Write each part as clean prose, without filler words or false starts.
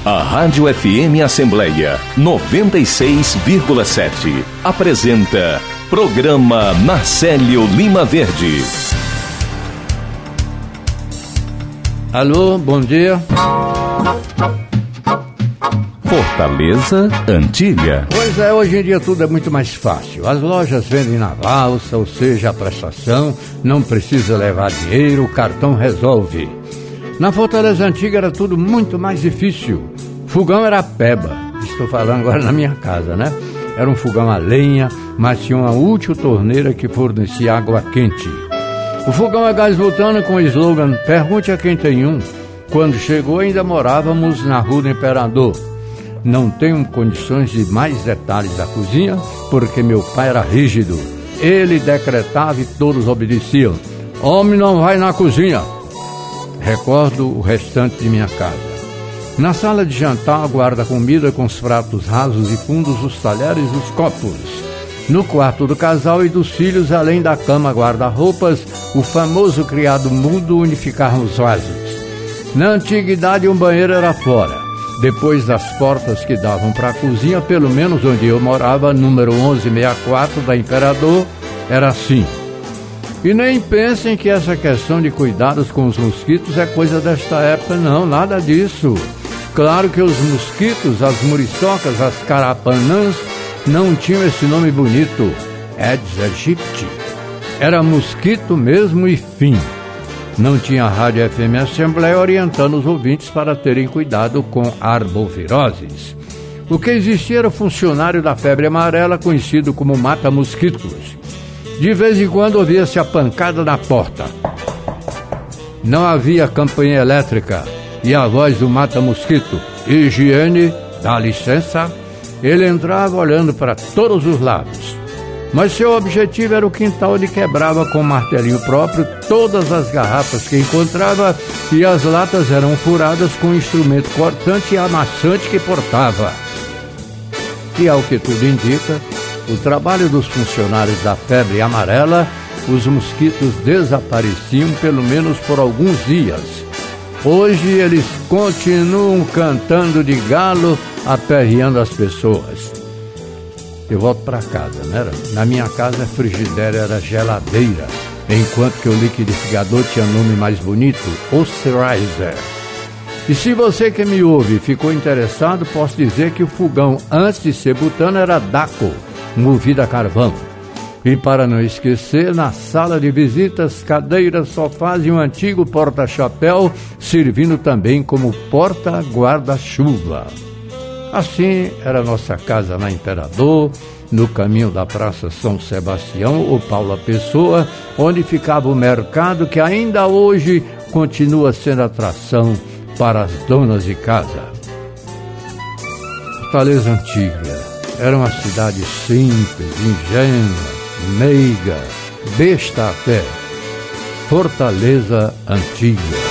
A Rádio FM Assembleia 96,7 apresenta Programa Marcélio Lima Verde. Alô, bom dia. Fortaleza Antiga. Pois é, hoje em dia tudo é muito mais fácil. As lojas vendem na valsa, ou seja, a prestação, não precisa levar dinheiro, o cartão resolve. Na Fortaleza Antiga era tudo muito mais difícil. Fogão era peba, estou falando agora na minha casa, né? Era um fogão a lenha, mas tinha uma útil torneira que fornecia água quente. O fogão a gás butano com o slogan "Pergunte a quem tem um". Quando chegou ainda morávamos na Rua do Imperador. Não tenho condições de mais detalhes da cozinha, porque meu pai era rígido. Ele decretava e todos obedeciam. Homem não vai na cozinha. Recordo o restante de minha casa. Na sala de jantar, guarda comida com os pratos rasos e fundos, os talheres e os copos. No quarto do casal e dos filhos, além da cama, guarda-roupas, o famoso criado mudo unificava os vasos. Na antiguidade, um banheiro era fora. Depois das portas que davam para a cozinha, pelo menos onde eu morava, número 1164 da Imperador, era assim. E nem pensem que essa questão de cuidados com os mosquitos é coisa desta época, não, nada disso. Claro que os mosquitos, as muriçocas, as carapanãs não tinham esse nome bonito, Aedes aegypti. Era mosquito mesmo e fim. Não tinha rádio FM Assembleia orientando os ouvintes para terem cuidado com arboviroses. O que existia era o funcionário da febre amarela, conhecido como mata-mosquitos. De vez em quando ouvia-se a pancada na porta. Não havia campainha elétrica e a voz do mata-mosquito: higiene, dá licença. Ele entrava olhando para todos os lados. Mas seu objetivo era o quintal. Ele quebrava com um martelinho próprio todas as garrafas que encontrava e as latas eram furadas com um instrumento cortante e amassante que portava. E ao que tudo indica, o trabalho dos funcionários da febre amarela, os mosquitos desapareciam pelo menos por alguns dias. Hoje eles continuam cantando de galo, aperreando as pessoas. Eu volto para casa, né? Na minha casa a frigideira era geladeira, enquanto que o liquidificador tinha nome mais bonito, Osterrizer. E se você que me ouve ficou interessado, posso dizer que o fogão antes de ser butano era Daco, movido a carvão. E para não esquecer, na sala de visitas, cadeiras, sofás e um antigo porta-chapéu, servindo também como porta-guarda-chuva. Assim era a nossa casa na Imperador, no caminho da Praça São Sebastião ou Paula Pessoa, onde ficava o mercado que ainda hoje continua sendo atração para as donas de casa. Fortaleza Antiga era uma cidade simples, ingênua, meiga, besta até. Fortaleza Antiga.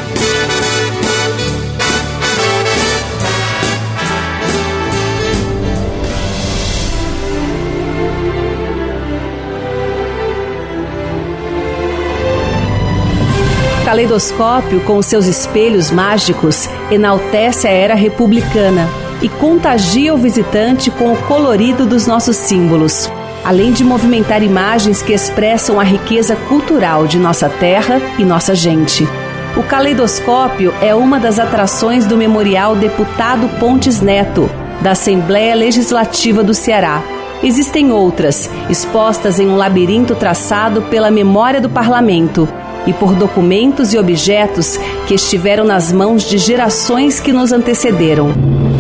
O caleidoscópio, com os seus espelhos mágicos, enaltece a era republicana e contagia o visitante com o colorido dos nossos símbolos, além de movimentar imagens que expressam a riqueza cultural de nossa terra e nossa gente. O caleidoscópio é uma das atrações do Memorial Deputado Pontes Neto, da Assembleia Legislativa do Ceará. Existem outras, expostas em um labirinto traçado pela memória do Parlamento e por documentos e objetos que estiveram nas mãos de gerações que nos antecederam.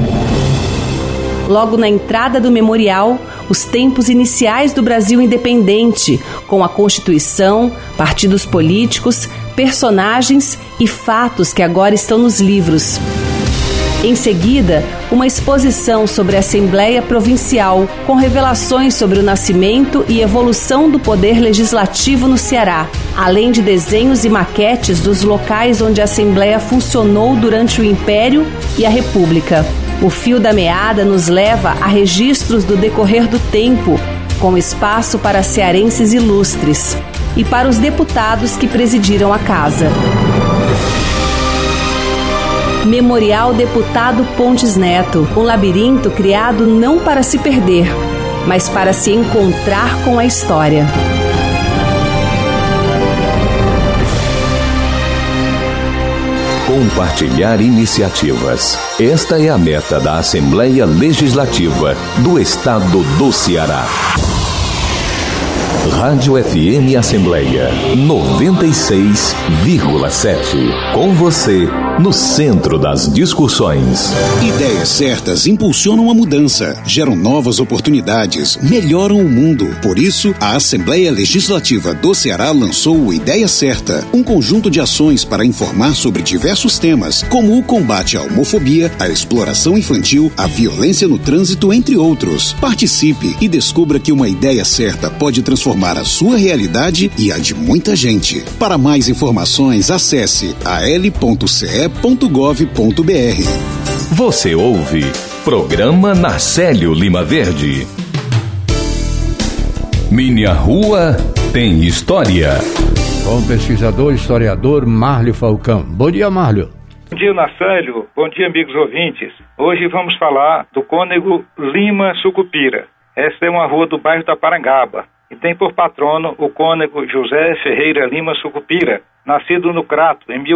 Logo na entrada do memorial, os tempos iniciais do Brasil independente, com a Constituição, partidos políticos, personagens e fatos que agora estão nos livros. Em seguida, uma exposição sobre a Assembleia Provincial, com revelações sobre o nascimento e evolução do poder legislativo no Ceará, além de desenhos e maquetes dos locais onde a Assembleia funcionou durante o Império e a República. O fio da meada nos leva a registros do decorrer do tempo, com espaço para cearenses ilustres e para os deputados que presidiram a casa. Memorial Deputado Pontes Neto, um labirinto criado não para se perder, mas para se encontrar com a história. Compartilhar iniciativas. Esta é a meta da Assembleia Legislativa do Estado do Ceará. Rádio FM Assembleia 96,7. Com você, no centro das discussões. Ideias certas impulsionam a mudança, geram novas oportunidades, melhoram o mundo. Por isso, a Assembleia Legislativa do Ceará lançou o Ideia Certa, um conjunto de ações para informar sobre diversos temas, como o combate à homofobia, a exploração infantil, a violência no trânsito, entre outros. Participe e descubra que uma ideia certa pode transformar a sua realidade e a de muita gente. Para mais informações, acesse al.ce.gov.br. Você ouve Programa Narcélio Lima Verde. Minha Rua Tem História. Com o pesquisador e historiador Márlio Falcão. Bom dia, Márlio. Bom dia, Narcélio. Bom dia, amigos ouvintes. Hoje vamos falar do cônego Lima Sucupira. Esta é uma rua do bairro da Parangaba e tem por patrono o cônego José Ferreira Lima Sucupira, nascido no Crato em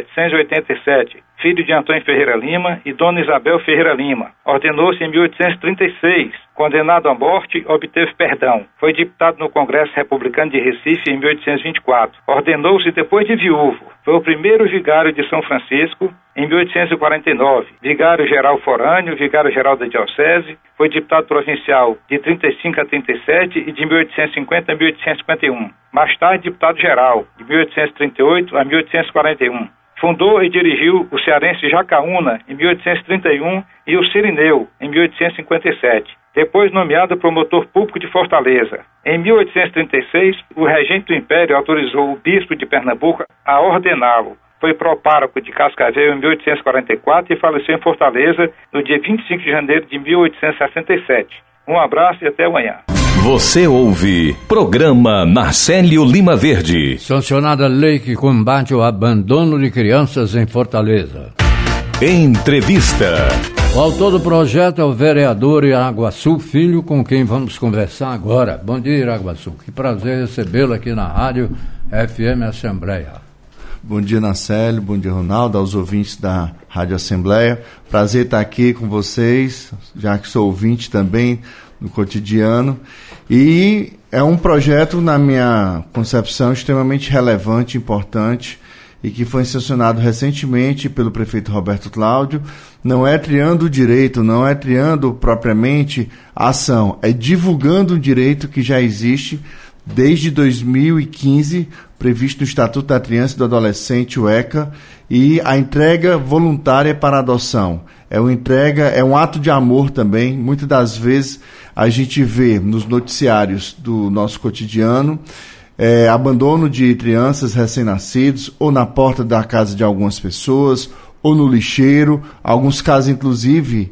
1787, filho de Antônio Ferreira Lima e Dona Isabel Ferreira Lima. Ordenou-se em 1836, condenado à morte, obteve perdão. Foi deputado no Congresso Republicano de Recife em 1824. Ordenou-se depois de viúvo. Foi o primeiro vigário de São Francisco em 1849. Vigário-geral forâneo, vigário-geral da Diocese. Foi deputado provincial de 35 a 37 e de 1850 a 1851. Mais tarde, deputado-geral, de 1838 a 1841. Fundou e dirigiu o cearense Jacaúna, em 1831, e o Cirineu, em 1857. Depois nomeado promotor público de Fortaleza. Em 1836, o regente do Império autorizou o bispo de Pernambuco a ordená-lo. Foi pró-pároco de Cascavel em 1844 e faleceu em Fortaleza no dia 25 de janeiro de 1867. Um abraço e até amanhã. Você ouve Programa Narcélio Lima Verde. Sancionada a lei que combate o abandono de crianças em Fortaleza. Entrevista. O autor do projeto é o vereador Iraguaçu Filho, com quem vamos conversar agora. Bom dia, Iraguaçu. Que prazer recebê-lo aqui na Rádio FM Assembleia. Bom dia, Narcélio. Bom dia, Ronaldo, aos ouvintes da Rádio Assembleia. Prazer estar aqui com vocês, já que sou ouvinte também no cotidiano. E é um projeto, na minha concepção, extremamente relevante, importante, e que foi sancionado recentemente pelo prefeito Roberto Cláudio. Não é triando o direito, não é triando propriamente a ação, é divulgando um direito que já existe desde 2015, previsto no Estatuto da Criança e do Adolescente, o ECA, e a entrega voluntária para adoção. É um ato de amor também. Muitas das vezes a gente vê nos noticiários do nosso cotidiano abandono de crianças recém-nascidos, ou na porta da casa de algumas pessoas, ou no lixeiro. Alguns casos, inclusive,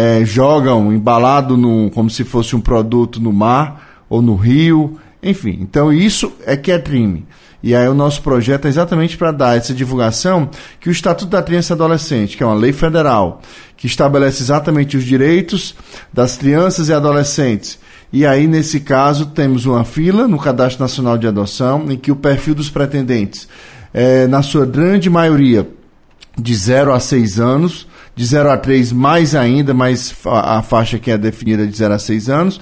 jogam embalado como se fosse um produto no mar ou no rio. Enfim, então isso é que é crime. E aí o nosso projeto é exatamente para dar essa divulgação que o Estatuto da Criança e Adolescente, que é uma lei federal, que estabelece exatamente os direitos das crianças e adolescentes. E aí, nesse caso, temos uma fila no Cadastro Nacional de Adoção, em que o perfil dos pretendentes na sua grande maioria, de 0 a 6 anos, de 0 a 3 mais ainda, mas a faixa que é definida de 0 a 6 anos.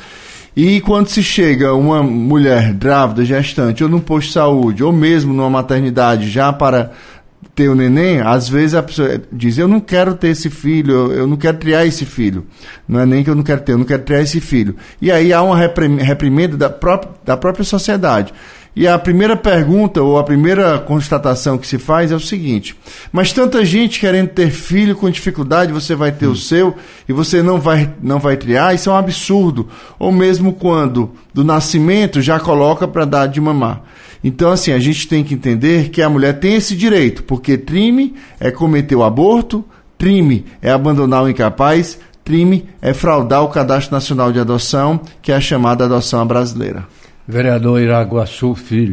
E quando se chega uma mulher grávida, gestante, ou num posto de saúde, ou mesmo numa maternidade já para ter o neném, às vezes a pessoa diz, eu não quero ter esse filho, eu não quero criar esse filho. Não é nem que eu não quero ter, eu não quero criar esse filho. E aí há uma reprimenda da própria sociedade. E a primeira pergunta, ou a primeira constatação que se faz é o seguinte: mas tanta gente querendo ter filho com dificuldade, você vai ter o seu e você não vai criar, isso é um absurdo. Ou mesmo quando do nascimento já coloca para dar de mamar. Então, assim, a gente tem que entender que a mulher tem esse direito, porque crime é cometer o aborto, crime é abandonar o incapaz, crime é fraudar o Cadastro Nacional de Adoção, que é a chamada adoção brasileira. Vereador Iraguaçu Filho,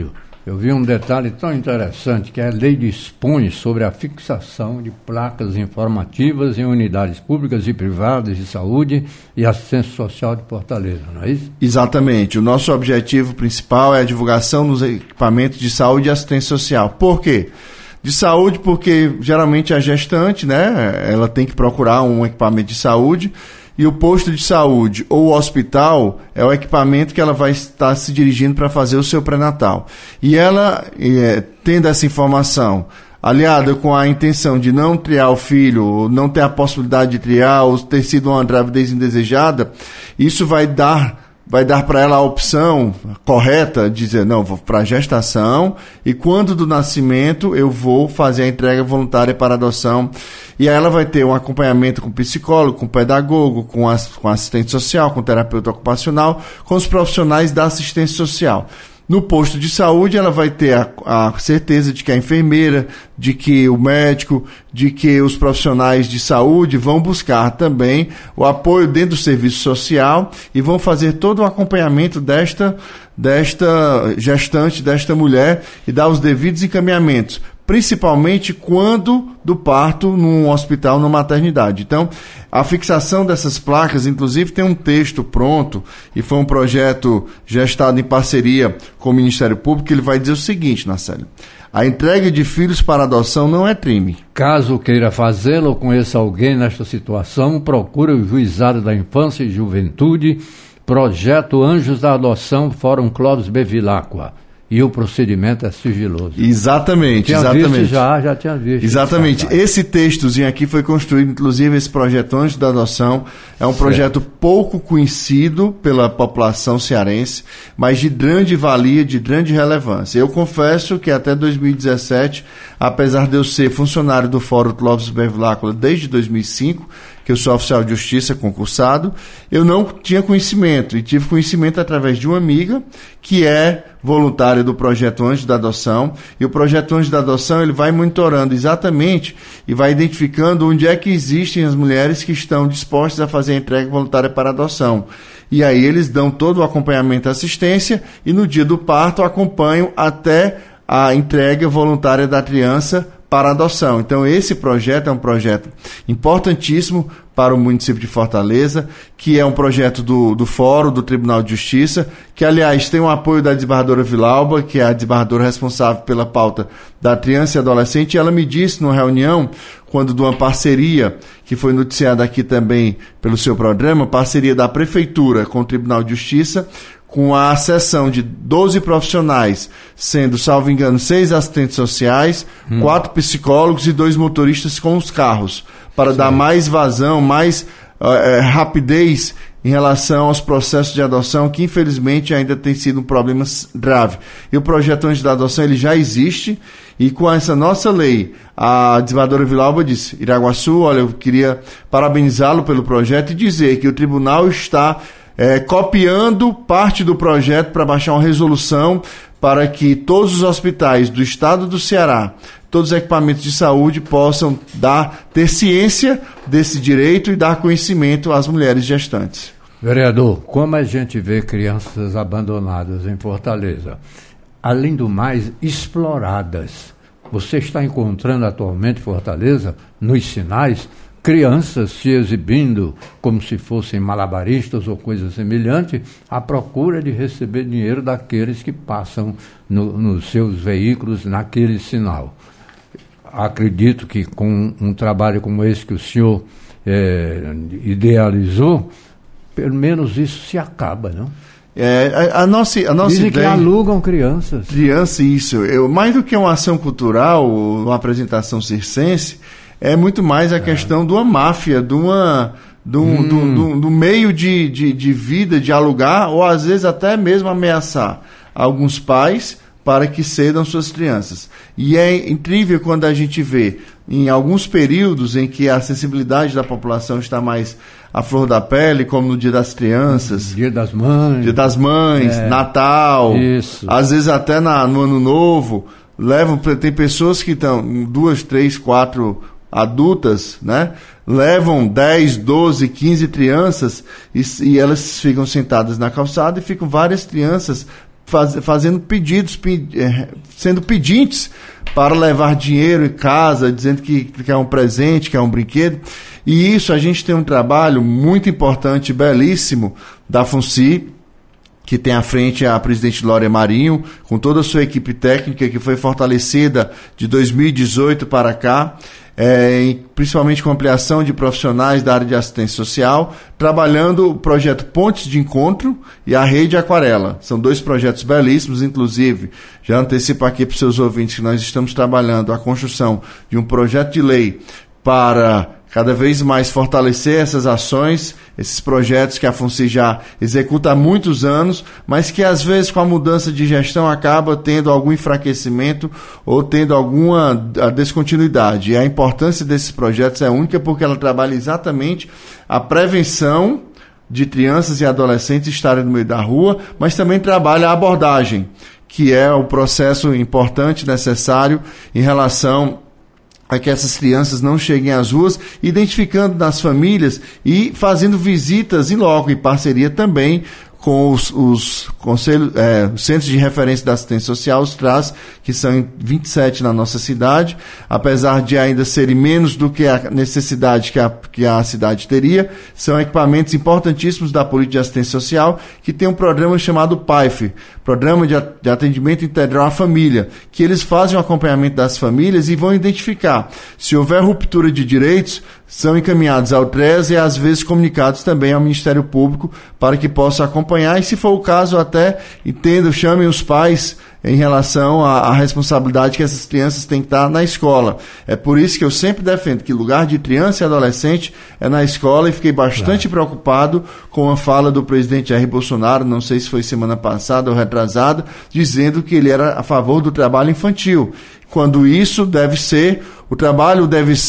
eu vi um detalhe tão interessante, que a lei dispõe sobre a fixação de placas informativas em unidades públicas e privadas de saúde e assistência social de Fortaleza, não é isso? Exatamente. O nosso objetivo principal é a divulgação dos equipamentos de saúde e assistência social. Por quê? De saúde, porque geralmente a gestante, né, ela tem que procurar um equipamento de saúde, e o posto de saúde ou o hospital é o equipamento que ela vai estar se dirigindo para fazer o seu pré-natal. E ela, tendo essa informação, aliada com a intenção de não triar o filho, ou não ter a possibilidade de triar, ou ter sido uma gravidez indesejada, isso vai dar para ela a opção correta de dizer, não, vou para a gestação e quando do nascimento eu vou fazer a entrega voluntária para adoção. E aí ela vai ter um acompanhamento com psicólogo, com pedagogo, com assistente social, com terapeuta ocupacional, com os profissionais da assistência social. No posto de saúde, ela vai ter a certeza de que a enfermeira, de que o médico, de que os profissionais de saúde vão buscar também o apoio dentro do serviço social e vão fazer todo o acompanhamento desta gestante, desta mulher e dar os devidos encaminhamentos, principalmente quando do parto num hospital, numa maternidade. Então, a fixação dessas placas, inclusive, tem um texto pronto e foi um projeto gestado em parceria com o Ministério Público, que ele vai dizer o seguinte, Nacélio: a entrega de filhos para adoção não é crime. Caso queira fazê-lo ou conheça alguém nesta situação, procure o Juizado da Infância e Juventude, Projeto Anjos da Adoção, Fórum Clóvis Bevilacqua. E o procedimento é sigiloso. Exatamente. Já tinha visto. Exatamente. Esse textozinho aqui foi construído, inclusive esse projeto Anjos da Adoção, é um projeto pouco conhecido pela população cearense, mas de grande valia, de grande relevância. Eu confesso que até 2017, apesar de eu ser funcionário do Fórum Clóvis Bevilacqua desde 2005, que eu sou oficial de justiça concursado, eu não tinha conhecimento, e tive conhecimento através de uma amiga que é voluntária do Projeto Anjos da Adoção, e o Projeto Anjos da Adoção ele vai monitorando exatamente e vai identificando onde é que existem as mulheres que estão dispostas a fazer a entrega voluntária para adoção. E aí eles dão todo o acompanhamento e assistência, e no dia do parto acompanham até a entrega voluntária da criança para adoção. Então esse projeto é um projeto importantíssimo para o município de Fortaleza, que é um projeto do Fórum, do Tribunal de Justiça, que aliás tem o apoio da desembargadora Vilauba, que é a desembargadora responsável pela pauta da criança e adolescente, e ela me disse numa reunião, quando de uma parceria, que foi noticiada aqui também pelo seu programa, parceria da Prefeitura com o Tribunal de Justiça, com a acessão de 12 profissionais, sendo, salvo engano, 6 assistentes sociais, 4 psicólogos e 2 motoristas com os carros, para dar mais vazão, mais rapidez em relação aos processos de adoção, que infelizmente ainda tem sido um problema grave. E o projeto Anjos da Adoção ele já existe, e com essa nossa lei, a desembargadora Vilauba disse, Iraguaçu, olha, eu queria parabenizá-lo pelo projeto e dizer que o tribunal está copiando parte do projeto para baixar uma resolução para que todos os hospitais do estado do Ceará, todos os equipamentos de saúde possam ter ciência desse direito e dar conhecimento às mulheres gestantes. Vereador, como a gente vê crianças abandonadas em Fortaleza, além do mais, exploradas. Você está encontrando atualmente em Fortaleza, nos sinais, crianças se exibindo como se fossem malabaristas ou coisa semelhante, à procura de receber dinheiro daqueles que passam nos seus veículos naquele sinal. Acredito que com um trabalho como esse que o senhor idealizou, pelo menos isso se acaba, não? A nossa Dizem ideia... que alugam crianças. Isso. Mais do que uma ação cultural, uma apresentação circense, é muito mais a questão de uma máfia, do meio de vida, de alugar, ou às vezes até mesmo ameaçar alguns pais para que cedam suas crianças. E é incrível quando a gente vê, em alguns períodos em que a sensibilidade da população está mais à flor da pele, como no Dia das Crianças, Dia das Mães, Natal, isso. Às vezes até no Ano Novo, tem pessoas que estão 2, 3, 4 adultas, né? Levam 10, 12, 15 crianças e elas ficam sentadas na calçada e ficam várias crianças fazendo pedidos, sendo pedintes para levar dinheiro em casa, dizendo que quer um presente, quer um brinquedo. E isso, a gente tem um trabalho muito importante, belíssimo, da FUNCI, que tem à frente a presidente Glória Marinho, com toda a sua equipe técnica, que foi fortalecida de 2018 para cá, principalmente com ampliação de profissionais da área de assistência social, trabalhando o projeto Pontes de Encontro e a Rede Aquarela. São 2 projetos belíssimos, inclusive, já antecipo aqui para os seus ouvintes que nós estamos trabalhando a construção de um projeto de lei para cada vez mais fortalecer essas ações, esses projetos que a FUNCI já executa há muitos anos, mas que às vezes com a mudança de gestão acaba tendo algum enfraquecimento ou tendo alguma descontinuidade. E a importância desses projetos é única porque ela trabalha exatamente a prevenção de crianças e adolescentes estarem no meio da rua, mas também trabalha a abordagem, que é o processo importante, necessário em relação a que essas crianças não cheguem às ruas, identificando nas famílias e fazendo visitas em loco, em parceria também com os conselhos, os centros de referência da assistência social, os CRAS, que são em 27 na nossa cidade, apesar de ainda serem menos do que a necessidade que a cidade teria, são equipamentos importantíssimos da política de assistência social, que tem um programa chamado PAIF, Programa de Atendimento Integral à Família, que eles fazem o acompanhamento das famílias e vão identificar se houver ruptura de direitos, são encaminhados ao TRES e às vezes comunicados também ao Ministério Público para que possa acompanhar e, se for o caso, até chamem os pais em relação à responsabilidade que essas crianças têm que estar na escola. É por isso que eu sempre defendo que lugar de criança e adolescente é na escola, e fiquei bastante preocupado com a fala do presidente Jair Bolsonaro, não sei se foi semana passada ou retrasada, dizendo que ele era a favor do trabalho infantil, quando isso o trabalho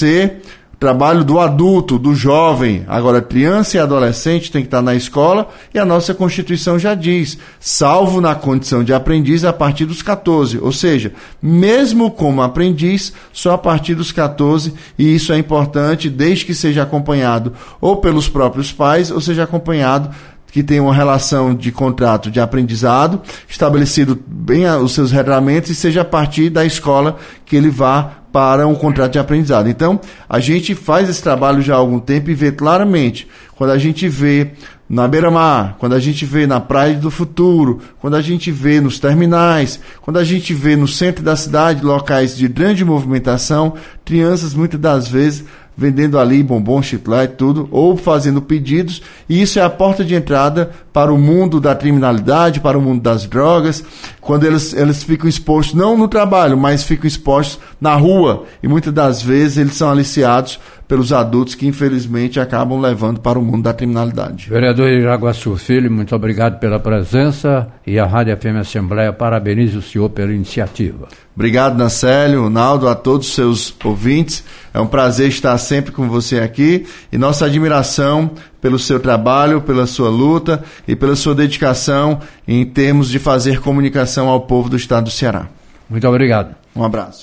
do adulto, do jovem. Agora, criança e adolescente tem que estar na escola, e a nossa Constituição já diz, salvo na condição de aprendiz a partir dos 14, ou seja, mesmo como aprendiz, só a partir dos 14, e isso é importante desde que seja acompanhado ou pelos próprios pais, ou seja acompanhado que tem uma relação de contrato de aprendizado, estabelecido bem os seus regramentos, e seja a partir da escola que ele vá para um contrato de aprendizado. Então, a gente faz esse trabalho já há algum tempo e vê claramente, quando a gente vê na beira-mar, quando a gente vê na Praia do Futuro, quando a gente vê nos terminais, quando a gente vê no centro da cidade, locais de grande movimentação, crianças muitas das vezes vendendo ali bombom, chiclete, tudo, ou fazendo pedidos, e isso é a porta de entrada para o mundo da criminalidade, para o mundo das drogas, quando eles ficam expostos, não no trabalho, mas ficam expostos na rua, e muitas das vezes eles são aliciados pelos adultos que infelizmente acabam levando para o mundo da criminalidade. Vereador Iraguaçu Filho, muito obrigado pela presença, e a Rádio FM Assembleia parabeniza o senhor pela iniciativa. Obrigado, Nacélio, Naldo, a todos os seus ouvintes. É um prazer estar sempre com você aqui, e nossa admiração pelo seu trabalho, pela sua luta e pela sua dedicação em termos de fazer comunicação ao povo do estado do Ceará. Muito obrigado. Um abraço.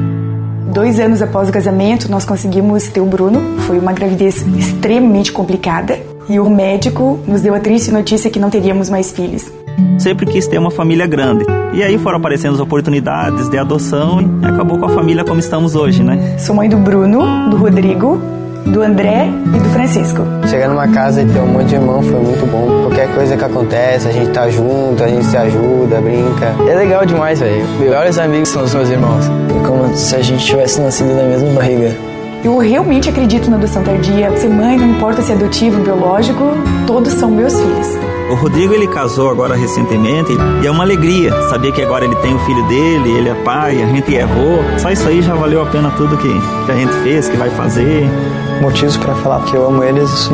2 anos após o casamento, nós conseguimos ter o Bruno. Foi uma gravidez extremamente complicada, e o médico nos deu a triste notícia que não teríamos mais filhos. Sempre quis ter uma família grande, e aí foram aparecendo as oportunidades de adoção e acabou com a família como estamos hoje, né? Sou mãe do Bruno, do Rodrigo, do André e do Francisco. Chegar numa casa e ter um monte de irmão foi muito bom. Qualquer coisa que acontece, a gente tá junto, a gente se ajuda, brinca. É legal demais, velho. Melhores amigos são os meus irmãos. É como se a gente tivesse nascido na mesma barriga. Eu realmente acredito na adoção tardia. Ser mãe, não importa se é adotivo, biológico, todos são meus filhos. O Rodrigo, ele casou agora recentemente, e é uma alegria saber que agora ele tem o filho dele, ele é pai, a gente é avô. Só isso aí já valeu a pena tudo que a gente fez, que vai fazer. Motivos para falar que eu amo eles, isso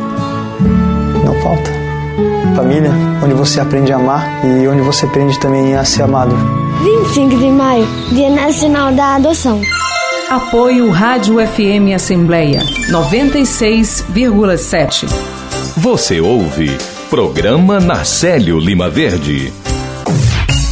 não falta. Família, onde você aprende a amar e onde você aprende também a ser amado. 25 de maio, Dia Nacional da Adoção. Apoio Rádio FM Assembleia 96,7. Você ouve Programa Nacélio Lima Verde.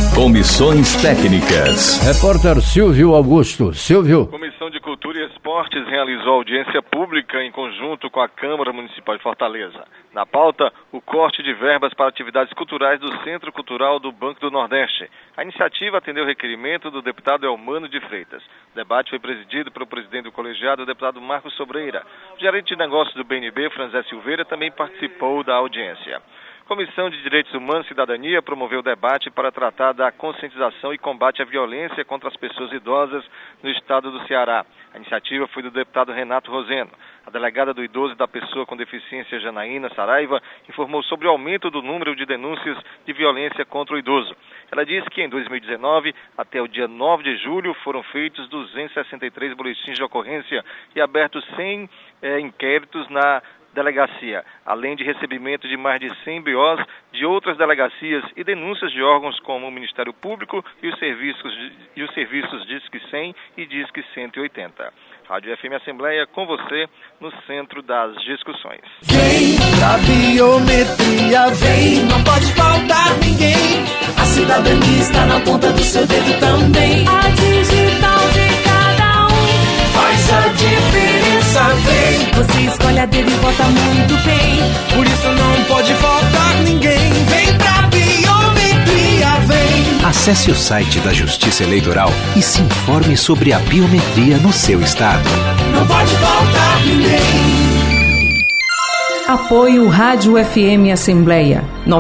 Comissões técnicas. Repórter Silvio Augusto. Silvio. Comissão de Cultura e Esporte Debates realizou audiência pública em conjunto com a Câmara Municipal de Fortaleza. Na pauta, o corte de verbas para atividades culturais do Centro Cultural do Banco do Nordeste. A iniciativa atendeu o requerimento do deputado Elmano de Freitas. O debate foi presidido pelo presidente do colegiado, o deputado Marcos Sobreira. O gerente de negócios do BNB, Franzé Silveira, também participou da audiência. Comissão de Direitos Humanos e Cidadania promoveu o debate para tratar da conscientização e combate à violência contra as pessoas idosas no estado do Ceará. A iniciativa foi do deputado Renato Roseno. A delegada do idoso e da pessoa com deficiência, Janaína Saraiva, informou sobre o aumento do número de denúncias de violência contra o idoso. Ela disse que em 2019, até o dia 9 de julho, foram feitos 263 boletins de ocorrência e abertos 100 inquéritos na delegacia, além de recebimento de mais de 100 BOs de outras delegacias e denúncias de órgãos como o Ministério Público e os serviços Disque 100 e Disque 180. Rádio FM Assembleia com você no centro das discussões. Vem pra biometria, vem, não pode faltar ninguém. A cidadania está na ponta do seu dedo também. A digital de cada um faz a diferença, vem. Você escolhe a dedo e vota muito bem. Por isso não pode faltar ninguém. Vem pra biometria, vem. Acesse o site da Justiça Eleitoral e se informe sobre a biometria no seu estado. Não pode faltar ninguém. Apoio Rádio FM Assembleia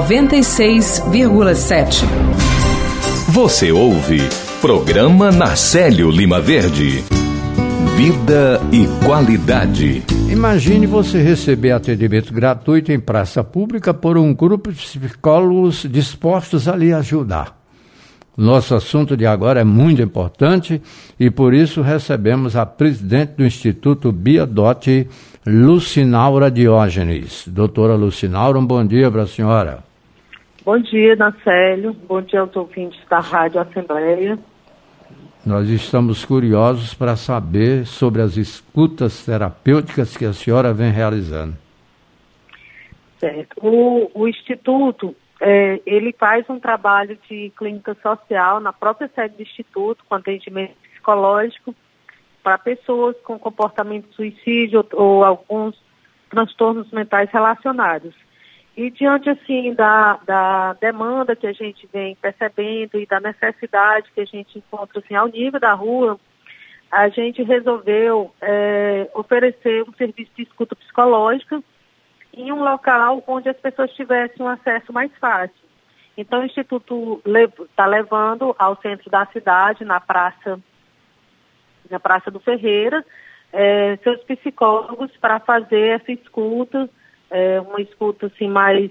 96,7. Você ouve Programa Narcélio Lima Verde. Vida e qualidade. Imagine você receber atendimento gratuito em praça pública por um grupo de psicólogos dispostos a lhe ajudar. Nosso assunto de agora é muito importante e por isso recebemos a presidente do Instituto Bia-Dot, Lucinaura Diógenes. Doutora Lucinaura, um bom dia para a senhora. Bom dia, Narcélio. Bom dia aos ouvintes da Rádio Assembleia. Nós estamos curiosos para saber sobre as escutas terapêuticas que a senhora vem realizando. Certo. O Instituto, ele faz um trabalho de clínica social na própria sede do Instituto, com atendimento psicológico para pessoas com comportamento de suicídio ou alguns transtornos mentais relacionados. E diante, assim, da demanda que a gente vem percebendo e da necessidade que a gente encontra, assim, ao nível da rua, a gente resolveu oferecer um serviço de escuta psicológica em um local onde as pessoas tivessem um acesso mais fácil. Então, o Instituto está levando ao centro da cidade, na Praça do Ferreira, seus psicólogos para fazer essa escuta, uma escuta assim, mais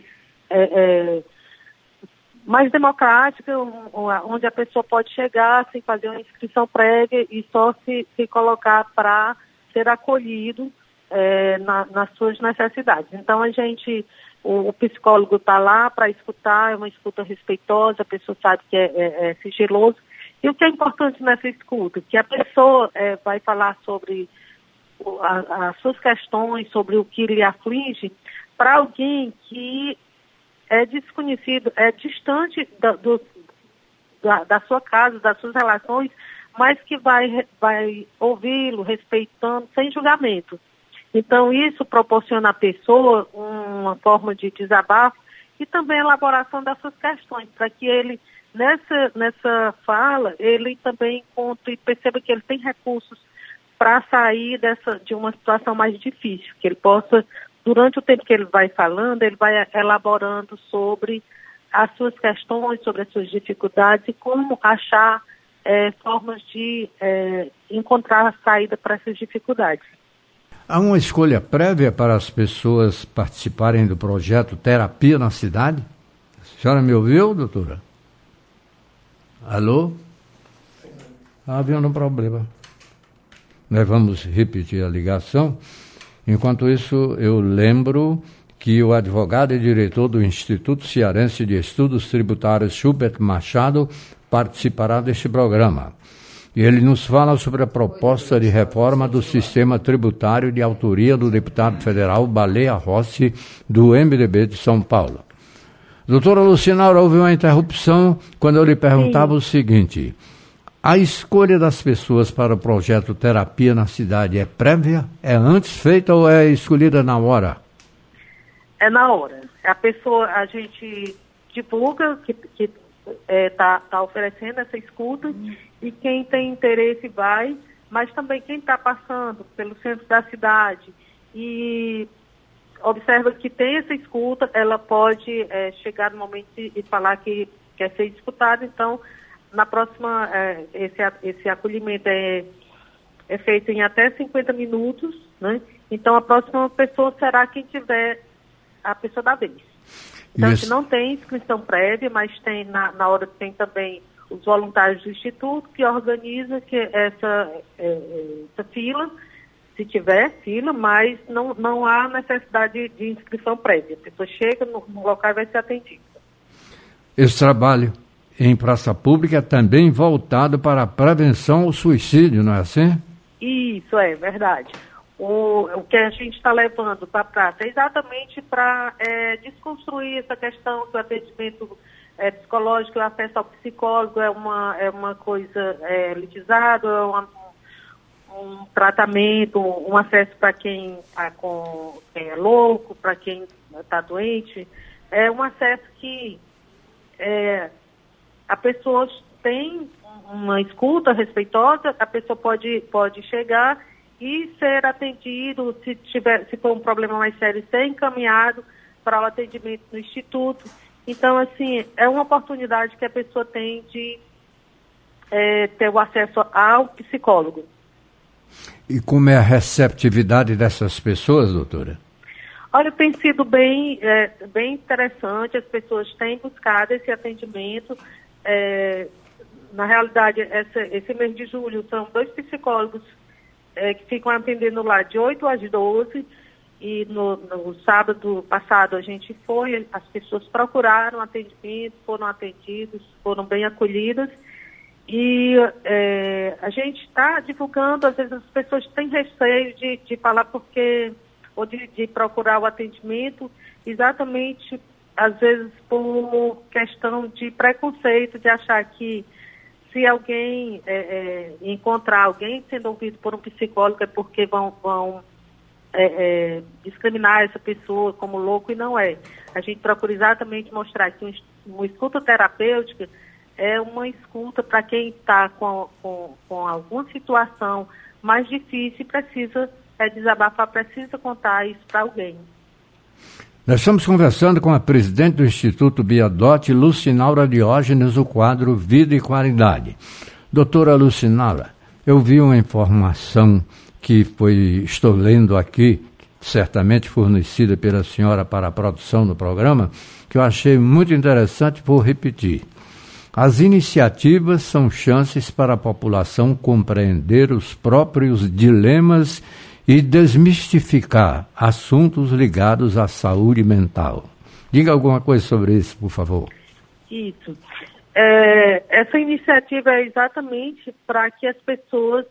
democrática, onde a pessoa pode chegar sem fazer uma inscrição prévia e só se colocar para ser acolhido nas suas necessidades. Então o psicólogo está lá para escutar, é uma escuta respeitosa, a pessoa sabe que é sigiloso. E o que é importante nessa escuta? Que a pessoa vai falar sobre as suas questões, sobre o que lhe aflige, para alguém que é desconhecido, é distante da sua casa, das suas relações, mas que vai ouvi-lo, respeitando, sem julgamento. Então, isso proporciona à pessoa uma forma de desabafo e também elaboração das suas questões, para que ele, nessa fala, ele também encontre e perceba que ele tem recursos para sair de uma situação mais difícil, que ele possa, durante o tempo que ele vai falando, ele vai elaborando sobre as suas questões, sobre as suas dificuldades e como achar formas de encontrar a saída para essas dificuldades. Há uma escolha prévia para as pessoas participarem do projeto Terapia na Cidade? A senhora me ouviu, doutora? Alô? Havendo um problema. Nós vamos repetir a ligação. Enquanto isso, eu lembro que o advogado e diretor do Instituto Cearense de Estudos Tributários, Schubert Machado, participará deste programa. E ele nos fala sobre a proposta de reforma do sistema tributário de autoria do deputado federal Baleia Rossi, do MDB de São Paulo. Doutora Lucinaura, houve uma interrupção quando eu lhe perguntava o seguinte: A escolha das pessoas para o projeto Terapia na Cidade é prévia? É antes feita ou é escolhida na hora? É na hora. A gente divulga que está oferecendo essa escuta e quem tem interesse vai, mas também quem está passando pelo centro da cidade e observa que tem essa escuta, ela pode chegar no momento e falar que quer ser escutada. Então, na próxima, esse acolhimento é feito em até 50 minutos, né? Então, a próxima pessoa será quem tiver a pessoa da vez. Então, a gente não tem inscrição prévia, mas tem na hora tem também os voluntários do Instituto que organiza essa fila, se tiver fila, mas não há necessidade de inscrição prévia. A pessoa chega no local e vai ser atendida. Esse trabalho em praça pública é também voltado para a prevenção ao suicídio, não é assim? Isso, é verdade. O que a gente está levando para a praça é exatamente para desconstruir essa questão que o atendimento psicológico, o acesso ao psicólogo é uma coisa elitizada, um tratamento, um acesso para quem é louco, para quem está doente. É um acesso que a pessoa tem uma escuta respeitosa, a pessoa pode chegar e ser atendido, se for um problema mais sério, ser encaminhado para o atendimento no Instituto. Então, assim, é uma oportunidade que a pessoa tem de ter o acesso ao psicólogo. E como é a receptividade dessas pessoas, doutora? Olha, tem sido bem interessante, as pessoas têm buscado esse atendimento. Na realidade, esse mês de julho são 2 psicólogos que ficam atendendo lá de 8 às 12, e no sábado passado a gente foi, as pessoas procuraram atendimento, foram atendidos, foram bem acolhidas, e a gente está divulgando, às vezes as pessoas têm receio de falar ou de procurar o atendimento, exatamente, às vezes por questão de preconceito, de achar que se alguém encontrar alguém sendo ouvido por um psicólogo é porque vão discriminar essa pessoa como louco, e não é. A gente procura exatamente mostrar que uma escuta terapêutica é uma escuta para quem está com alguma situação mais difícil e precisa desabafar, precisa contar isso para alguém. Nós estamos conversando com a presidente do Instituto Biadote, Lucinaura Diógenes, o quadro Vida e Qualidade. Doutora Lucinaura, eu vi uma informação que estou lendo aqui, certamente fornecida pela senhora para a produção do programa, que eu achei muito interessante, vou repetir. As iniciativas são chances para a população compreender os próprios dilemas e desmistificar assuntos ligados à saúde mental. Diga alguma coisa sobre isso, por favor. Isso. Essa iniciativa é exatamente para que as pessoas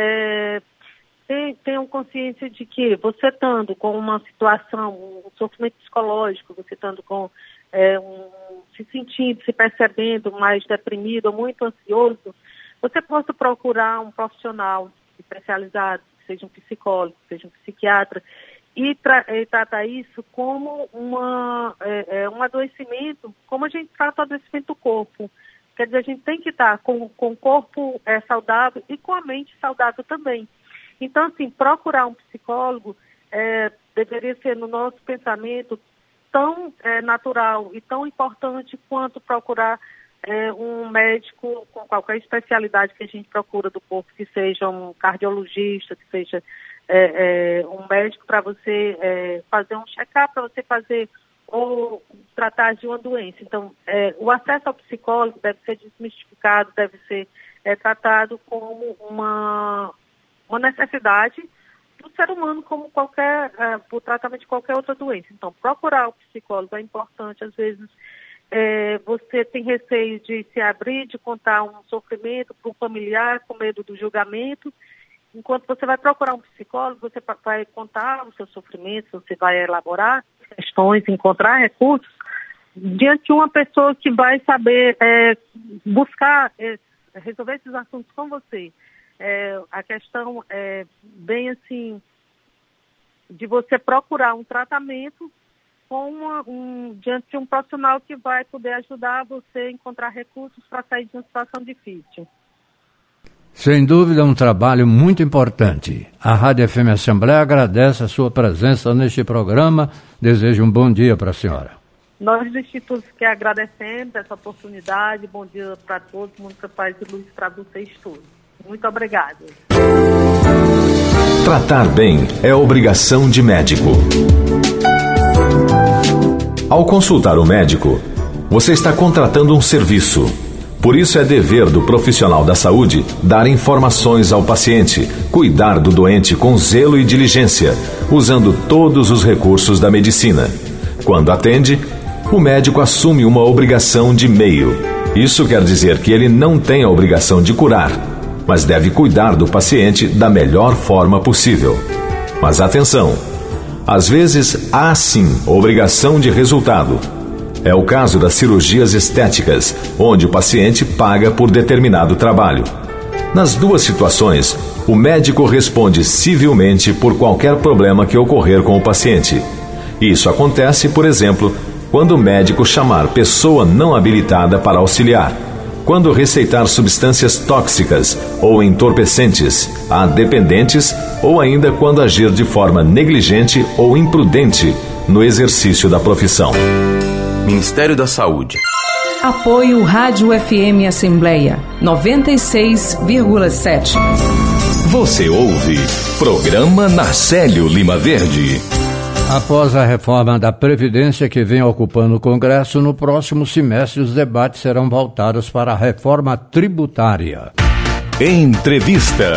tenham consciência de que você estando com uma situação, um sofrimento psicológico, você estando com se sentindo, se percebendo mais deprimido ou muito ansioso, você possa procurar um profissional especializado, seja um psicólogo, seja um psiquiatra, e tratar isso como um adoecimento, como a gente trata o adoecimento do corpo. Quer dizer, a gente tem que estar com o corpo saudável e com a mente saudável também. Então, assim, procurar um psicólogo deveria ser, no nosso pensamento, tão natural e tão importante quanto procurar um médico com qualquer especialidade que a gente procura do corpo, que seja um cardiologista, que seja um médico para você fazer um check-up, para você fazer ou tratar de uma doença. Então, o acesso ao psicólogo deve ser desmistificado, deve ser tratado como uma necessidade do ser humano, como o tratamento de qualquer outra doença. Então, procurar o psicólogo é importante. Às vezes, você tem receio de se abrir, de contar um sofrimento para um familiar, com medo do julgamento. Enquanto você vai procurar um psicólogo, você vai contar o seu sofrimento, você vai elaborar questões, encontrar recursos diante de uma pessoa que vai saber buscar resolver esses assuntos com você. A questão é bem assim, de você procurar um tratamento diante de um profissional que vai poder ajudar você a encontrar recursos para sair de uma situação difícil. Sem dúvida, um trabalho muito importante. A Rádio FM Assembleia agradece a sua presença neste programa. Desejo um bom dia para a senhora. Nós do Instituto que agradecemos essa oportunidade. Bom dia para todos, muita paz e luz para vocês todos. Muito obrigada. Tratar bem é obrigação de médico. Ao consultar o médico, você está contratando um serviço. Por isso é dever do profissional da saúde dar informações ao paciente, cuidar do doente com zelo e diligência, usando todos os recursos da medicina. Quando atende, o médico assume uma obrigação de meio. Isso quer dizer que ele não tem a obrigação de curar, mas deve cuidar do paciente da melhor forma possível. Mas atenção! Às vezes há sim obrigação de resultado. É o caso das cirurgias estéticas, onde o paciente paga por determinado trabalho. Nas duas situações, o médico responde civilmente por qualquer problema que ocorrer com o paciente. Isso acontece, por exemplo, quando o médico chamar pessoa não habilitada para auxiliar, quando receitar substâncias tóxicas ou entorpecentes a dependentes ou ainda quando agir de forma negligente ou imprudente no exercício da profissão. Ministério da Saúde. Apoio Rádio FM Assembleia 96,7. Você ouve Programa Narcélio Lima Verde. Após a reforma da Previdência que vem ocupando o Congresso, no próximo semestre os debates serão voltados para a reforma tributária. Entrevista.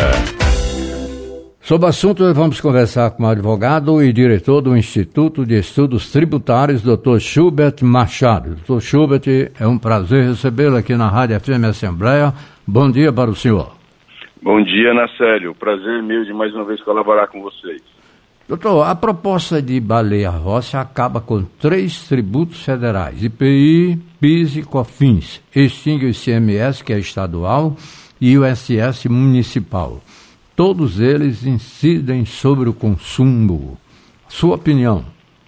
Sobre o assunto, vamos conversar com o advogado e diretor do Instituto de Estudos Tributários, Dr. Schubert Machado. Dr. Schubert, é um prazer recebê-lo aqui na Rádio FM Assembleia. Bom dia para o senhor. Bom dia, Narcélio. Prazer meu de mais uma vez colaborar com vocês. Doutor, a proposta de Baleia Rossi acaba com 3 tributos federais, IPI, PIS e COFINS, extingue o ICMS, que é estadual, e o ISS municipal. Todos eles incidem sobre o consumo. Sua opinião?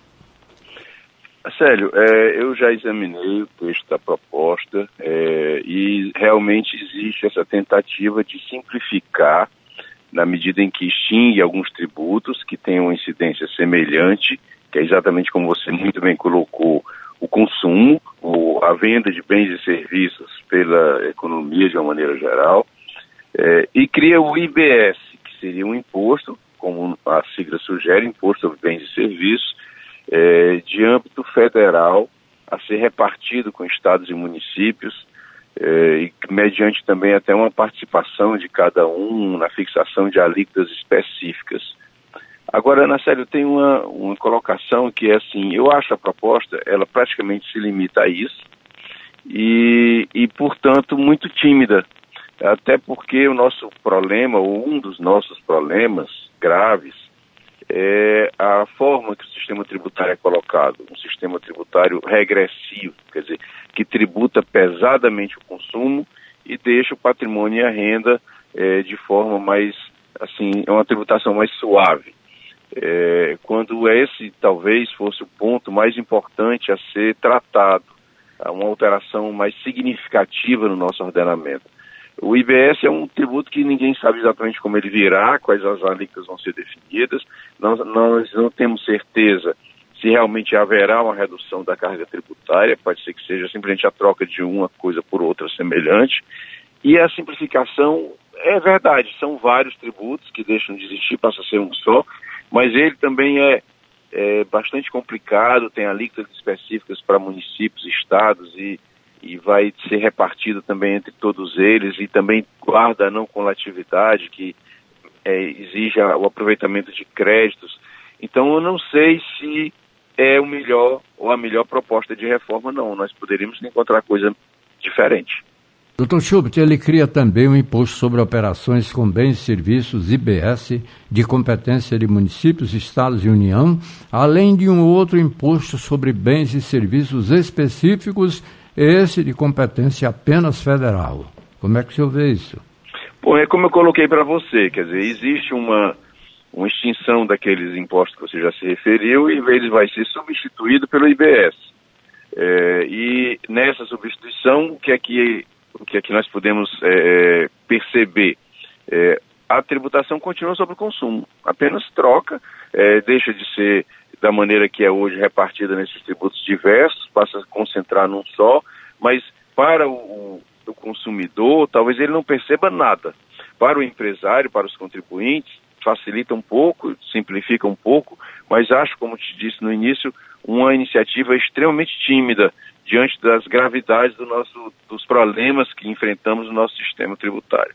Narcélio, eu já examinei o texto da proposta e realmente existe essa tentativa de simplificar na medida em que extingue alguns tributos que têm uma incidência semelhante, que é exatamente como você muito bem colocou, o consumo, a venda de bens e serviços pela economia de uma maneira geral, e cria o IBS, que seria um imposto, como a sigla sugere, Imposto sobre Bens e Serviços, de âmbito federal, a ser repartido com estados e municípios, e mediante também até uma participação de cada um na fixação de alíquotas específicas. Agora, Narcélio, tem uma colocação que é assim, eu acho a proposta, ela praticamente se limita a isso e portanto, muito tímida, até porque o nosso problema, ou um dos nossos problemas graves, é a forma que o sistema tributário é colocado, um sistema tributário regressivo, quer dizer, que tributa pesadamente o consumo e deixa o patrimônio e a renda de forma mais, assim, é uma tributação mais suave. Quando esse talvez fosse o ponto mais importante a ser tratado, uma alteração mais significativa no nosso ordenamento. O IBS é um tributo que ninguém sabe exatamente como ele virá, quais as alíquotas vão ser definidas. Nós não temos certeza se realmente haverá uma redução da carga tributária, pode ser que seja simplesmente a troca de uma coisa por outra semelhante. E a simplificação, é verdade, são vários tributos que deixam de existir, passa a ser um só, mas ele também é bastante complicado, tem alíquotas específicas para municípios, estados e vai ser repartido também entre todos eles, e também guarda a não colatividade, que exige o aproveitamento de créditos. Então eu não sei se é o melhor ou a melhor proposta de reforma, não. Nós poderíamos encontrar coisa diferente. Dr. Schubert, ele cria também um imposto sobre operações com bens e serviços, IBS, de competência de municípios, estados e União, além de um outro imposto sobre bens e serviços específicos, esse de competência apenas federal. Como é que o senhor vê isso? Bom, é como eu coloquei para você, quer dizer, existe uma extinção daqueles impostos que você já se referiu e eles vai ser substituído pelo IBS. E nessa substituição, o que é que nós podemos perceber? A tributação continua sobre o consumo, apenas troca, deixa de ser da maneira que é hoje repartida nesses tributos diversos, passa a concentrar num só, mas para o consumidor, talvez ele não perceba nada. Para o empresário, para os contribuintes, facilita um pouco, simplifica um pouco, mas acho, como te disse no início, uma iniciativa extremamente tímida diante das gravidades dos problemas que enfrentamos no nosso sistema tributário.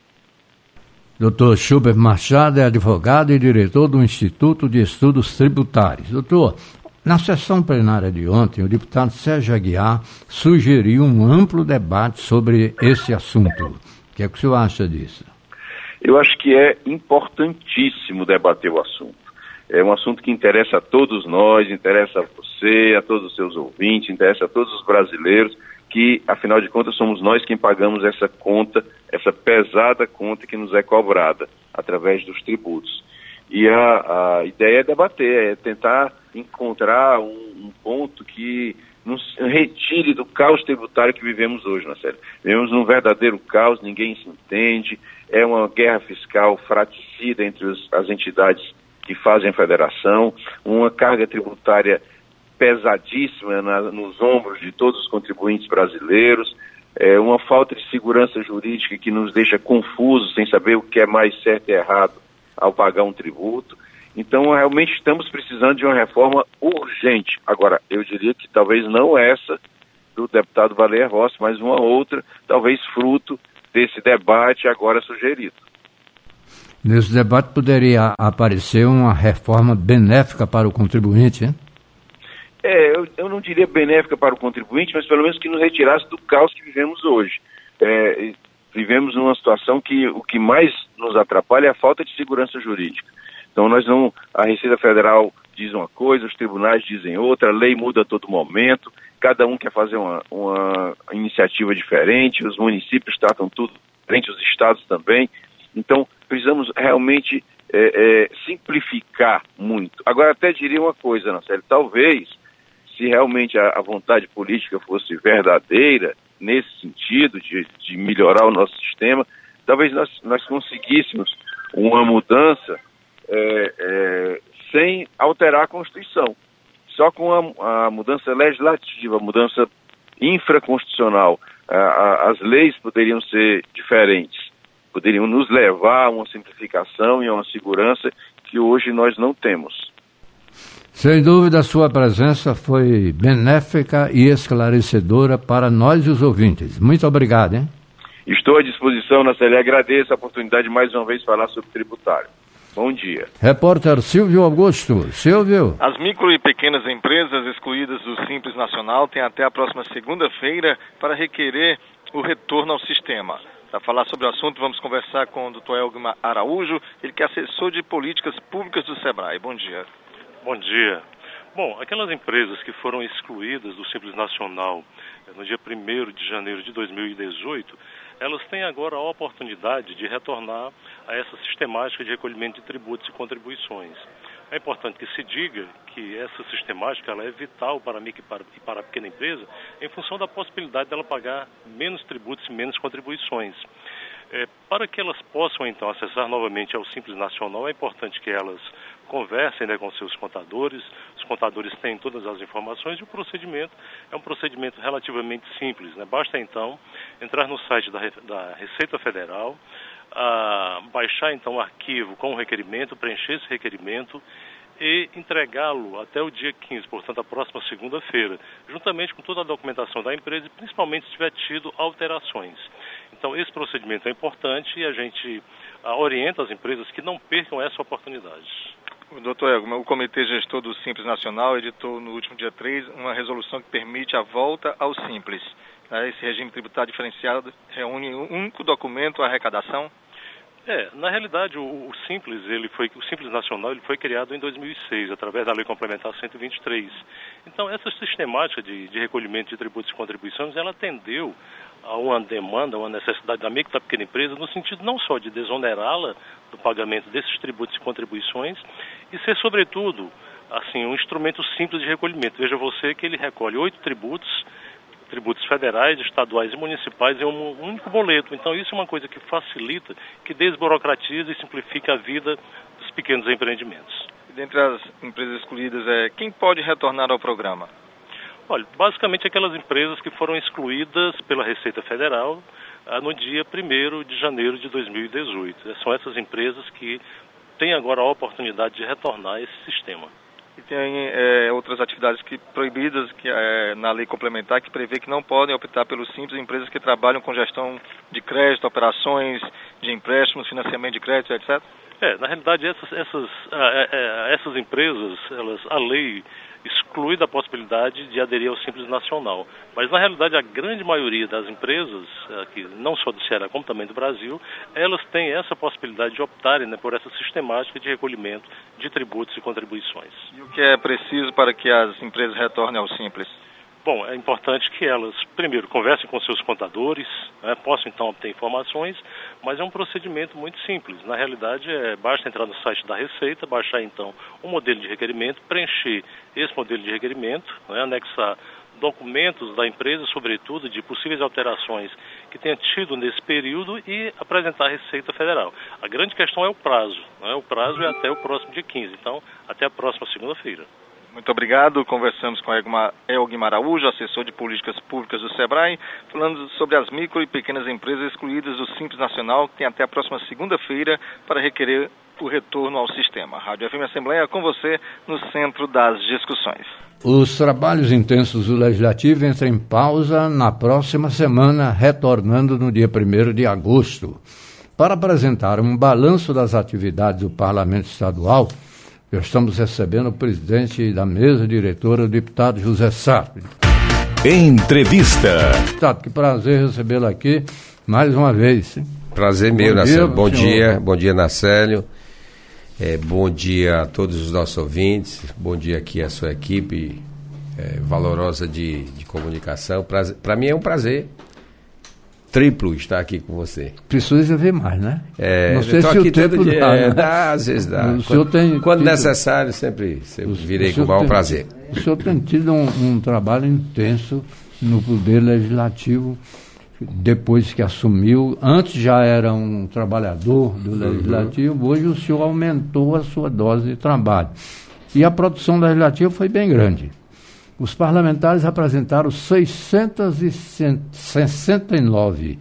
Dr. Schubert Machado é advogado e diretor do Instituto de Estudos Tributários. Doutor, na sessão plenária de ontem, o deputado Sérgio Aguiar sugeriu um amplo debate sobre esse assunto. O que é que o senhor acha disso? Eu acho que é importantíssimo debater o assunto. É um assunto que interessa a todos nós, interessa a você, a todos os seus ouvintes, interessa a todos os brasileiros, que, afinal de contas, somos nós quem pagamos essa conta, essa pesada conta que nos é cobrada através dos tributos. E a ideia é debater, é tentar encontrar um ponto que nos retire do caos tributário que vivemos hoje, Marcelo. Vivemos num verdadeiro caos, ninguém se entende, é uma guerra fiscal fratricida entre as entidades que fazem a federação, uma carga tributária pesadíssima nos ombros de todos os contribuintes brasileiros, uma falta de segurança jurídica que nos deixa confusos, sem saber o que é mais certo e errado ao pagar um tributo. Então, realmente estamos precisando de uma reforma urgente. Agora, eu diria que talvez não essa do deputado Valer Rossi, mas uma outra, talvez fruto desse debate agora sugerido. Nesse debate poderia aparecer uma reforma benéfica para o contribuinte, hein? Eu não diria benéfica para o contribuinte, mas pelo menos que nos retirasse do caos que vivemos hoje. Vivemos numa situação que o que mais nos atrapalha é a falta de segurança jurídica. Então a Receita Federal diz uma coisa, os tribunais dizem outra, a lei muda a todo momento, cada um quer fazer uma iniciativa diferente, os municípios tratam tudo diferente, os estados também. Então precisamos realmente simplificar muito. Agora até diria uma coisa, Marcelo, talvez se realmente a vontade política fosse verdadeira nesse sentido de melhorar o nosso sistema, talvez nós conseguíssemos uma mudança sem alterar a Constituição. Só com a mudança legislativa, a mudança infraconstitucional, as leis poderiam ser diferentes, poderiam nos levar a uma simplificação e a uma segurança que hoje nós não temos. Sem dúvida, a sua presença foi benéfica e esclarecedora para nós e os ouvintes. Muito obrigado, hein? Estou à disposição, Naceli. Agradeço a oportunidade de mais uma vez falar sobre tributário. Bom dia. Repórter Silvio Augusto. Silvio. As micro e pequenas empresas excluídas do Simples Nacional têm até a próxima segunda-feira para requerer o retorno ao sistema. Para falar sobre o assunto, vamos conversar com o Dr. Elgmar Araújo, ele que é assessor de políticas públicas do SEBRAE. Bom dia. Bom dia. Bom, aquelas empresas que foram excluídas do Simples Nacional no dia 1º de janeiro de 2018, elas têm agora a oportunidade de retornar a essa sistemática de recolhimento de tributos e contribuições. É importante que se diga que essa sistemática ela é vital para a micro e para a pequena empresa em função da possibilidade dela pagar menos tributos e menos contribuições. Para que elas possam, então, acessar novamente ao Simples Nacional, é importante que elas conversem com seus contadores. Os contadores têm todas as informações e o procedimento é um procedimento relativamente simples. Basta, então, entrar no site da Receita Federal, baixar, então, o arquivo com o requerimento, preencher esse requerimento e entregá-lo até o dia 15, portanto, a próxima segunda-feira, juntamente com toda a documentação da empresa e principalmente se tiver tido alterações. Então, esse procedimento é importante e a gente orienta as empresas que não percam essa oportunidade. Doutor Elgmar, o Comitê Gestor do Simples Nacional editou no último dia 3 uma resolução que permite a volta ao Simples. Esse regime tributário diferenciado reúne um único documento, a arrecadação? Na realidade, o Simples Nacional ele foi criado em 2006, através da Lei Complementar 123. Então, essa sistemática de recolhimento de tributos e contribuições, ela atendeu a uma demanda, uma necessidade da micro e da pequena empresa, no sentido não só de desonerá-la do pagamento desses tributos e contribuições, e ser, sobretudo, assim, um instrumento simples de recolhimento. Veja você que ele recolhe 8 tributos federais, estaduais e municipais em um único boleto. Então isso é uma coisa que facilita, que desburocratiza e simplifica a vida dos pequenos empreendimentos. E dentre as empresas excluídas, quem pode retornar ao programa? Olha, basicamente aquelas empresas que foram excluídas pela Receita Federal no dia 1º de janeiro de 2018. São essas empresas que têm agora a oportunidade de retornar a esse sistema. E tem outras atividades proibidas na lei complementar que prevê que não podem optar pelo Simples empresas que trabalham com gestão de crédito, operações de empréstimos, financiamento de crédito, etc. Na realidade, essas empresas, a lei exclui da possibilidade de aderir ao Simples Nacional. Mas, na realidade, a grande maioria das empresas, aqui, não só do Ceará como também do Brasil, elas têm essa possibilidade de optarem, né, por essa sistemática de recolhimento de tributos e contribuições. E o que é preciso para que as empresas retornem ao Simples? Bom, é importante que elas, primeiro, conversem com seus contadores, né, possam então obter informações, mas é um procedimento muito simples. Na realidade, basta entrar no site da Receita, baixar então um modelo de requerimento, preencher esse modelo de requerimento, né, anexar documentos da empresa, sobretudo, de possíveis alterações que tenha tido nesse período e apresentar à Receita Federal. A grande questão é o prazo, né? O prazo é até o próximo dia 15, então até a próxima segunda-feira. Muito obrigado. Conversamos com Elguimar Araújo, assessor de políticas públicas do SEBRAE, falando sobre as micro e pequenas empresas excluídas do Simples Nacional, que tem até a próxima segunda-feira para requerer o retorno ao sistema. Rádio FM Assembleia com você no centro das discussões. Os trabalhos intensos do Legislativo entram em pausa na próxima semana, retornando no dia 1º de agosto. Para apresentar um balanço das atividades do Parlamento Estadual, estamos recebendo o presidente da mesa diretora, o deputado José Sartre. Entrevista. Deputado, que prazer recebê-lo aqui mais uma vez. Hein? Prazer meu, Nacélio. Bom dia, Nacélio. Bom dia a todos os nossos ouvintes. Bom dia aqui à sua equipe valorosa de comunicação. Para mim é um prazer triplo estar aqui com você. Precisa ver mais, né? Não sei se o tempo dia, dá, né? Dá, às vezes dá. Quando necessário, sempre virei com o maior prazer. O senhor tem tido um trabalho intenso no Poder Legislativo, depois que assumiu. Antes já era um trabalhador do Legislativo, hoje o senhor aumentou a sua dose de trabalho. E a produção legislativa foi bem grande. Os parlamentares apresentaram 669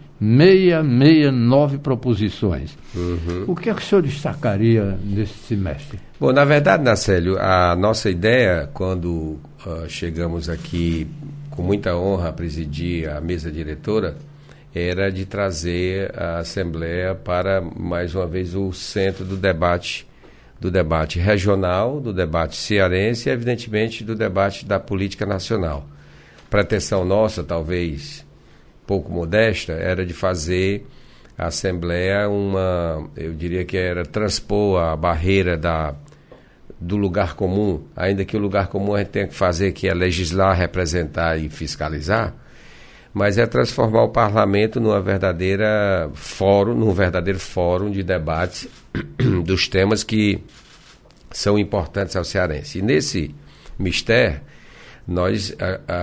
proposições. O que é que o senhor destacaria nesse semestre? Bom, na verdade, Nacélio, a nossa ideia, quando chegamos aqui com muita honra a presidir a mesa diretora, era de trazer a Assembleia para, mais uma vez, o centro do debate regional, do debate cearense e, evidentemente, do debate da política nacional. Pretensão nossa, talvez pouco modesta, era de fazer a Assembleia eu diria que era transpor a barreira do lugar comum, ainda que o lugar comum a gente tenha que fazer, que é legislar, representar e fiscalizar, mas é transformar o parlamento num verdadeiro fórum de debates dos temas que são importantes ao cearense. E nesse mistério, nós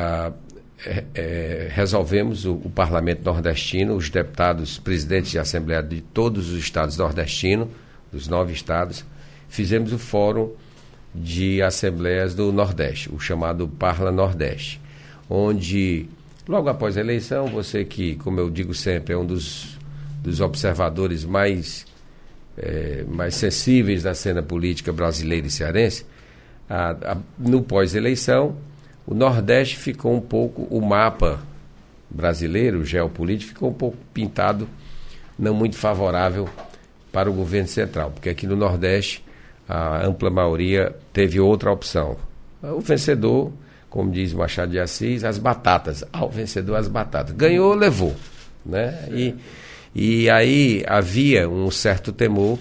resolvemos o Parlamento Nordestino, os deputados presidentes de Assembleia de todos os estados nordestinos, dos 9 estados, fizemos o Fórum de Assembleias do Nordeste, o chamado Parla Nordeste, onde, logo após a eleição, você que, como eu digo sempre, é um dos observadores mais sensíveis da cena política brasileira e cearense, no pós-eleição, o Nordeste ficou um pouco, o mapa brasileiro, o geopolítico, ficou um pouco pintado, não muito favorável para o governo central, porque aqui no Nordeste a ampla maioria teve outra opção. O vencedor, como diz Machado de Assis, as batatas. O vencedor, as batatas. Ganhou, levou. Né? E aí havia um certo temor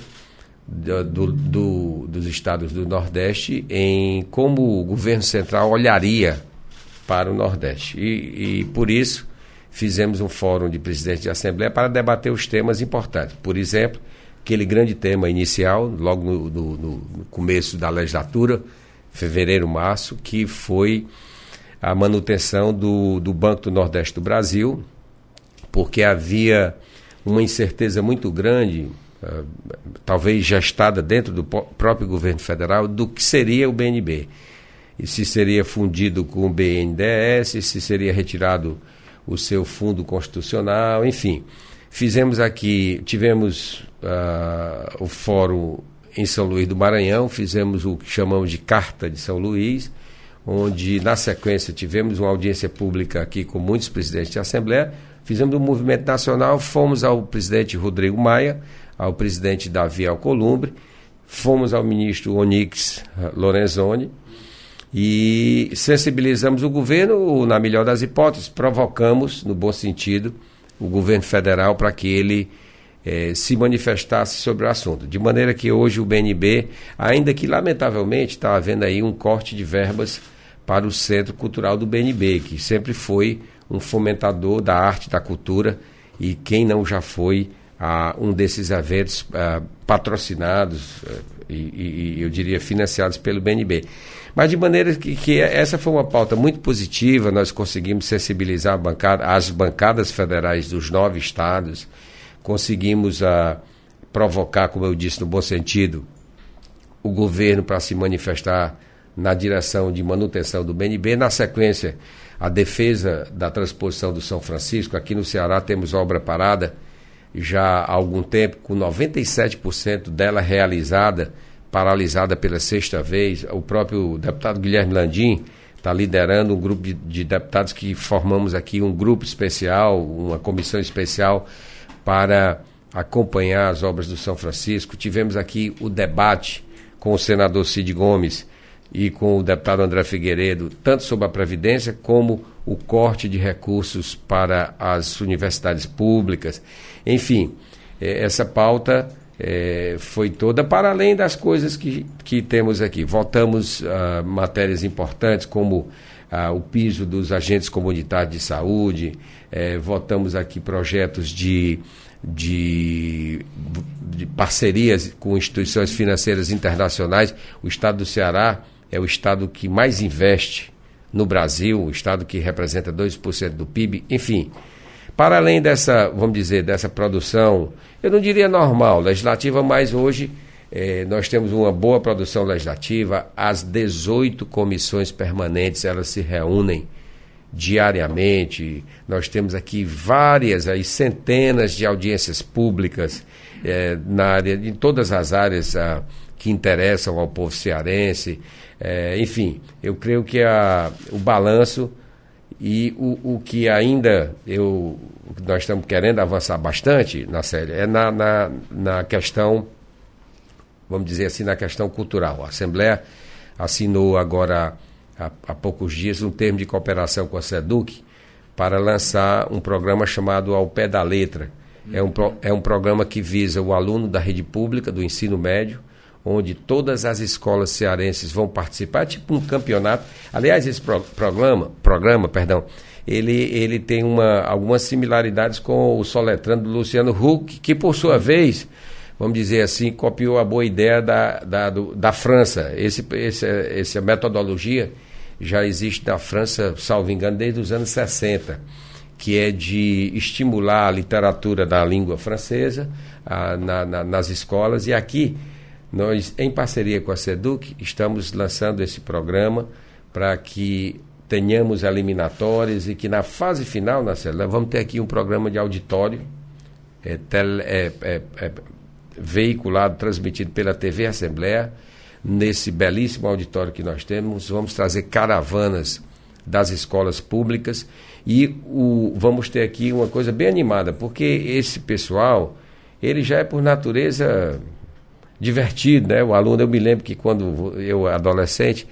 dos estados do Nordeste em como o governo central olharia para o Nordeste. E por isso fizemos um fórum de presidentes de Assembleia para debater os temas importantes. Por exemplo, aquele grande tema inicial, logo no começo da legislatura, fevereiro, março, que foi a manutenção do Banco do Nordeste do Brasil, porque havia uma incerteza muito grande, talvez gestada dentro do próprio governo federal, do que seria o BNB. E se seria fundido com o BNDES, se seria retirado o seu fundo constitucional, enfim. Tivemos o fórum em São Luís do Maranhão, fizemos o que chamamos de Carta de São Luís, onde, na sequência, tivemos uma audiência pública aqui com muitos presidentes de Assembleia, fizemos um movimento nacional, fomos ao presidente Rodrigo Maia, ao presidente Davi Alcolumbre, fomos ao ministro Onyx Lorenzoni e sensibilizamos o governo, na melhor das hipóteses, provocamos, no bom sentido, o governo federal para que ele se manifestasse sobre o assunto. De maneira que hoje o BNB, ainda que lamentavelmente está havendo aí um corte de verbas para o Centro Cultural do BNB, que sempre foi um fomentador da arte, da cultura, e quem não já foi a um desses eventos patrocinados e eu diria financiados pelo BNB. Mas de maneira que essa foi uma pauta muito positiva, nós conseguimos sensibilizar as bancadas federais dos 9 estados, conseguimos provocar, como eu disse, no bom sentido, o governo para se manifestar na direção de manutenção do BNB. Na sequência, a defesa da transposição do São Francisco. Aqui no Ceará temos obra parada já há algum tempo, com 97% dela realizada, paralisada pela 6ª vez. O próprio deputado Guilherme Landim está liderando um grupo de deputados que formamos aqui um grupo especial, uma comissão especial para acompanhar as obras do São Francisco. Tivemos aqui o debate com o senador Cid Gomes e com o deputado André Figueiredo, tanto sobre a Previdência como o corte de recursos para as universidades públicas. Enfim, essa pauta foi toda para além das coisas que temos aqui. Votamos matérias importantes como o piso dos agentes comunitários de saúde, votamos aqui projetos de parcerias com instituições financeiras internacionais. O estado do Ceará é o estado que mais investe no Brasil, o estado que representa 2% do PIB, enfim. Para além dessa, vamos dizer, dessa produção, eu não diria normal, legislativa, mas hoje nós temos uma boa produção legislativa. As 18 comissões permanentes, elas se reúnem diariamente. Nós temos aqui centenas de audiências públicas em todas as áreas que interessam ao povo cearense. Enfim, eu creio que o balanço e o que ainda nós estamos querendo avançar bastante, Nacélia, é na questão, vamos dizer assim, na questão cultural. A Assembleia assinou agora, há poucos dias, um termo de cooperação com a SEDUC para lançar um programa chamado Ao Pé da Letra. É um programa que visa o aluno da rede pública, do ensino médio, onde todas as escolas cearenses vão participar, tipo um campeonato. Aliás, esse programa, ele tem algumas similaridades com o Soletrando do Luciano Huck, que por sua vez, vamos dizer assim, copiou a boa ideia da França. Essa metodologia já existe na França, salvo engano, desde os anos 60, que é de estimular a literatura da língua francesa nas escolas. E aqui, nós, em parceria com a SEDUC, estamos lançando esse programa para que tenhamos eliminatórias e que na fase final, Nacélia, vamos ter aqui um programa de auditório veiculado, transmitido pela TV Assembleia. Nesse belíssimo auditório que nós temos, vamos trazer caravanas das escolas públicas e vamos ter aqui uma coisa bem animada, porque esse pessoal, ele já é por natureza divertido, né? O aluno, eu me lembro que quando eu, adolescente,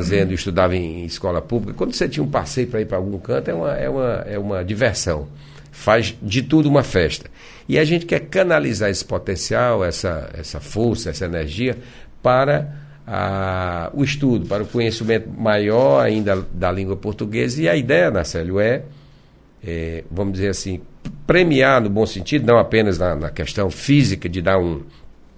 estudava em escola pública, quando você tinha um passeio para ir para algum canto, é uma diversão. faz de tudo uma festa. E a gente quer canalizar esse potencial, essa força, essa energia para o estudo, para o conhecimento maior ainda da língua portuguesa. E a ideia, Nacélio, vamos dizer assim, premiar no bom sentido, não apenas na questão física de dar um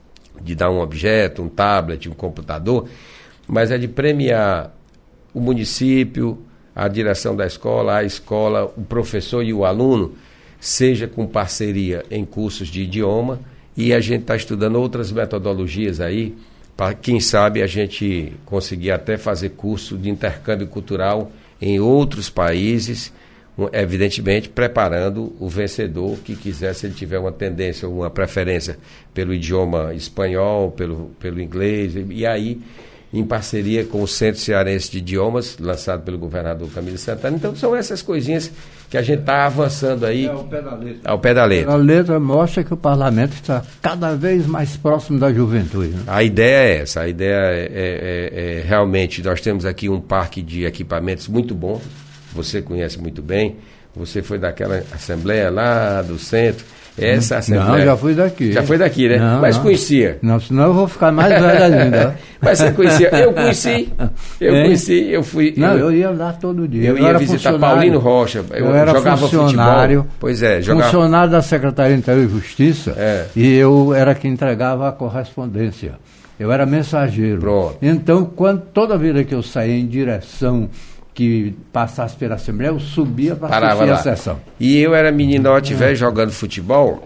objeto, um tablet, um computador, mas é de premiar o município, a direção da escola, a escola, o professor e o aluno, seja com parceria em cursos de idioma, e a gente está estudando outras metodologias aí, para quem sabe a gente conseguir até fazer curso de intercâmbio cultural em outros países, evidentemente preparando o vencedor que quiser, se ele tiver uma tendência ou uma preferência pelo idioma espanhol, pelo inglês, e aí em parceria com o Centro Cearense de Idiomas, lançado pelo governador Camilo Santana. Então são essas coisinhas que a gente está avançando aí. Ao pé da letra. Ao pé da letra. A letra mostra que o parlamento está cada vez mais próximo da juventude. Né? A ideia é essa, a ideia é realmente, nós temos aqui um parque de equipamentos muito bom, você conhece muito bem, você foi daquela assembleia lá do centro. Essa assembleia... Não, já fui daqui. Já foi daqui, né? Não, mas não. Conhecia. Não, senão eu vou ficar mais velho ainda. Mas você conhecia? Eu conheci, eu fui... Não, eu ia lá todo dia. Eu ia visitar Paulino Rocha, eu era jogava funcionário, futebol. Pois é, jogava... funcionário da Secretaria de Interior e Justiça, e eu era quem entregava a correspondência. Eu era mensageiro. Pronto. Então, toda vida que eu saía em direção que passasse pela Assembleia, eu subia para assistir a sessão. E eu era meninote velho jogando futebol,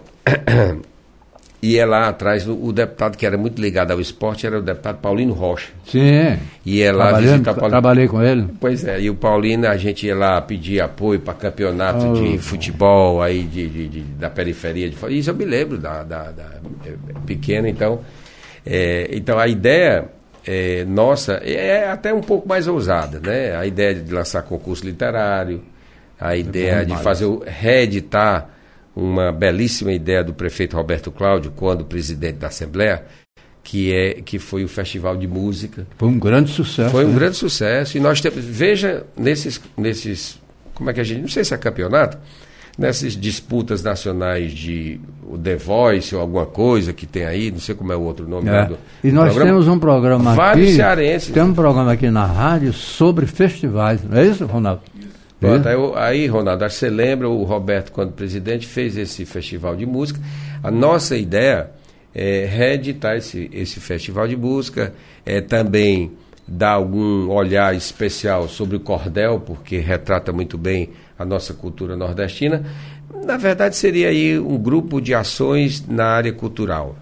ia lá atrás, o deputado que era muito ligado ao esporte era o deputado Paulino Rocha. Sim. Ia lá visitar o Paulino. Trabalhei com ele. Pois é, e o Paulino, a gente ia lá pedir apoio para campeonato de futebol aí da periferia. Isso eu me lembro da pequena, então. Então a ideia... nossa, é até um pouco mais ousada, né? A ideia de lançar concurso literário, a ideia de reeditar uma belíssima ideia do prefeito Roberto Cláudio, quando presidente da Assembleia, que foi o Festival de Música. Foi um grande sucesso. Foi um grande sucesso, e nós temos, veja, nesses, como é que a gente, não sei se é campeonato, nessas disputas nacionais de o The Voice ou alguma coisa que tem aí, não sei como é o outro nome do e nós programa. Temos um programa vários aqui, cearenses. Tem um programa aqui na rádio sobre festivais, não é isso, Ronaldo? Pronto, aí, Ronaldo, acho que você lembra, o Roberto, quando presidente, fez esse festival de música. A nossa ideia é reeditar esse festival de música, também dar algum olhar especial sobre o cordel, porque retrata muito bem a nossa cultura nordestina. Na verdade, seria aí um grupo de ações na área cultural,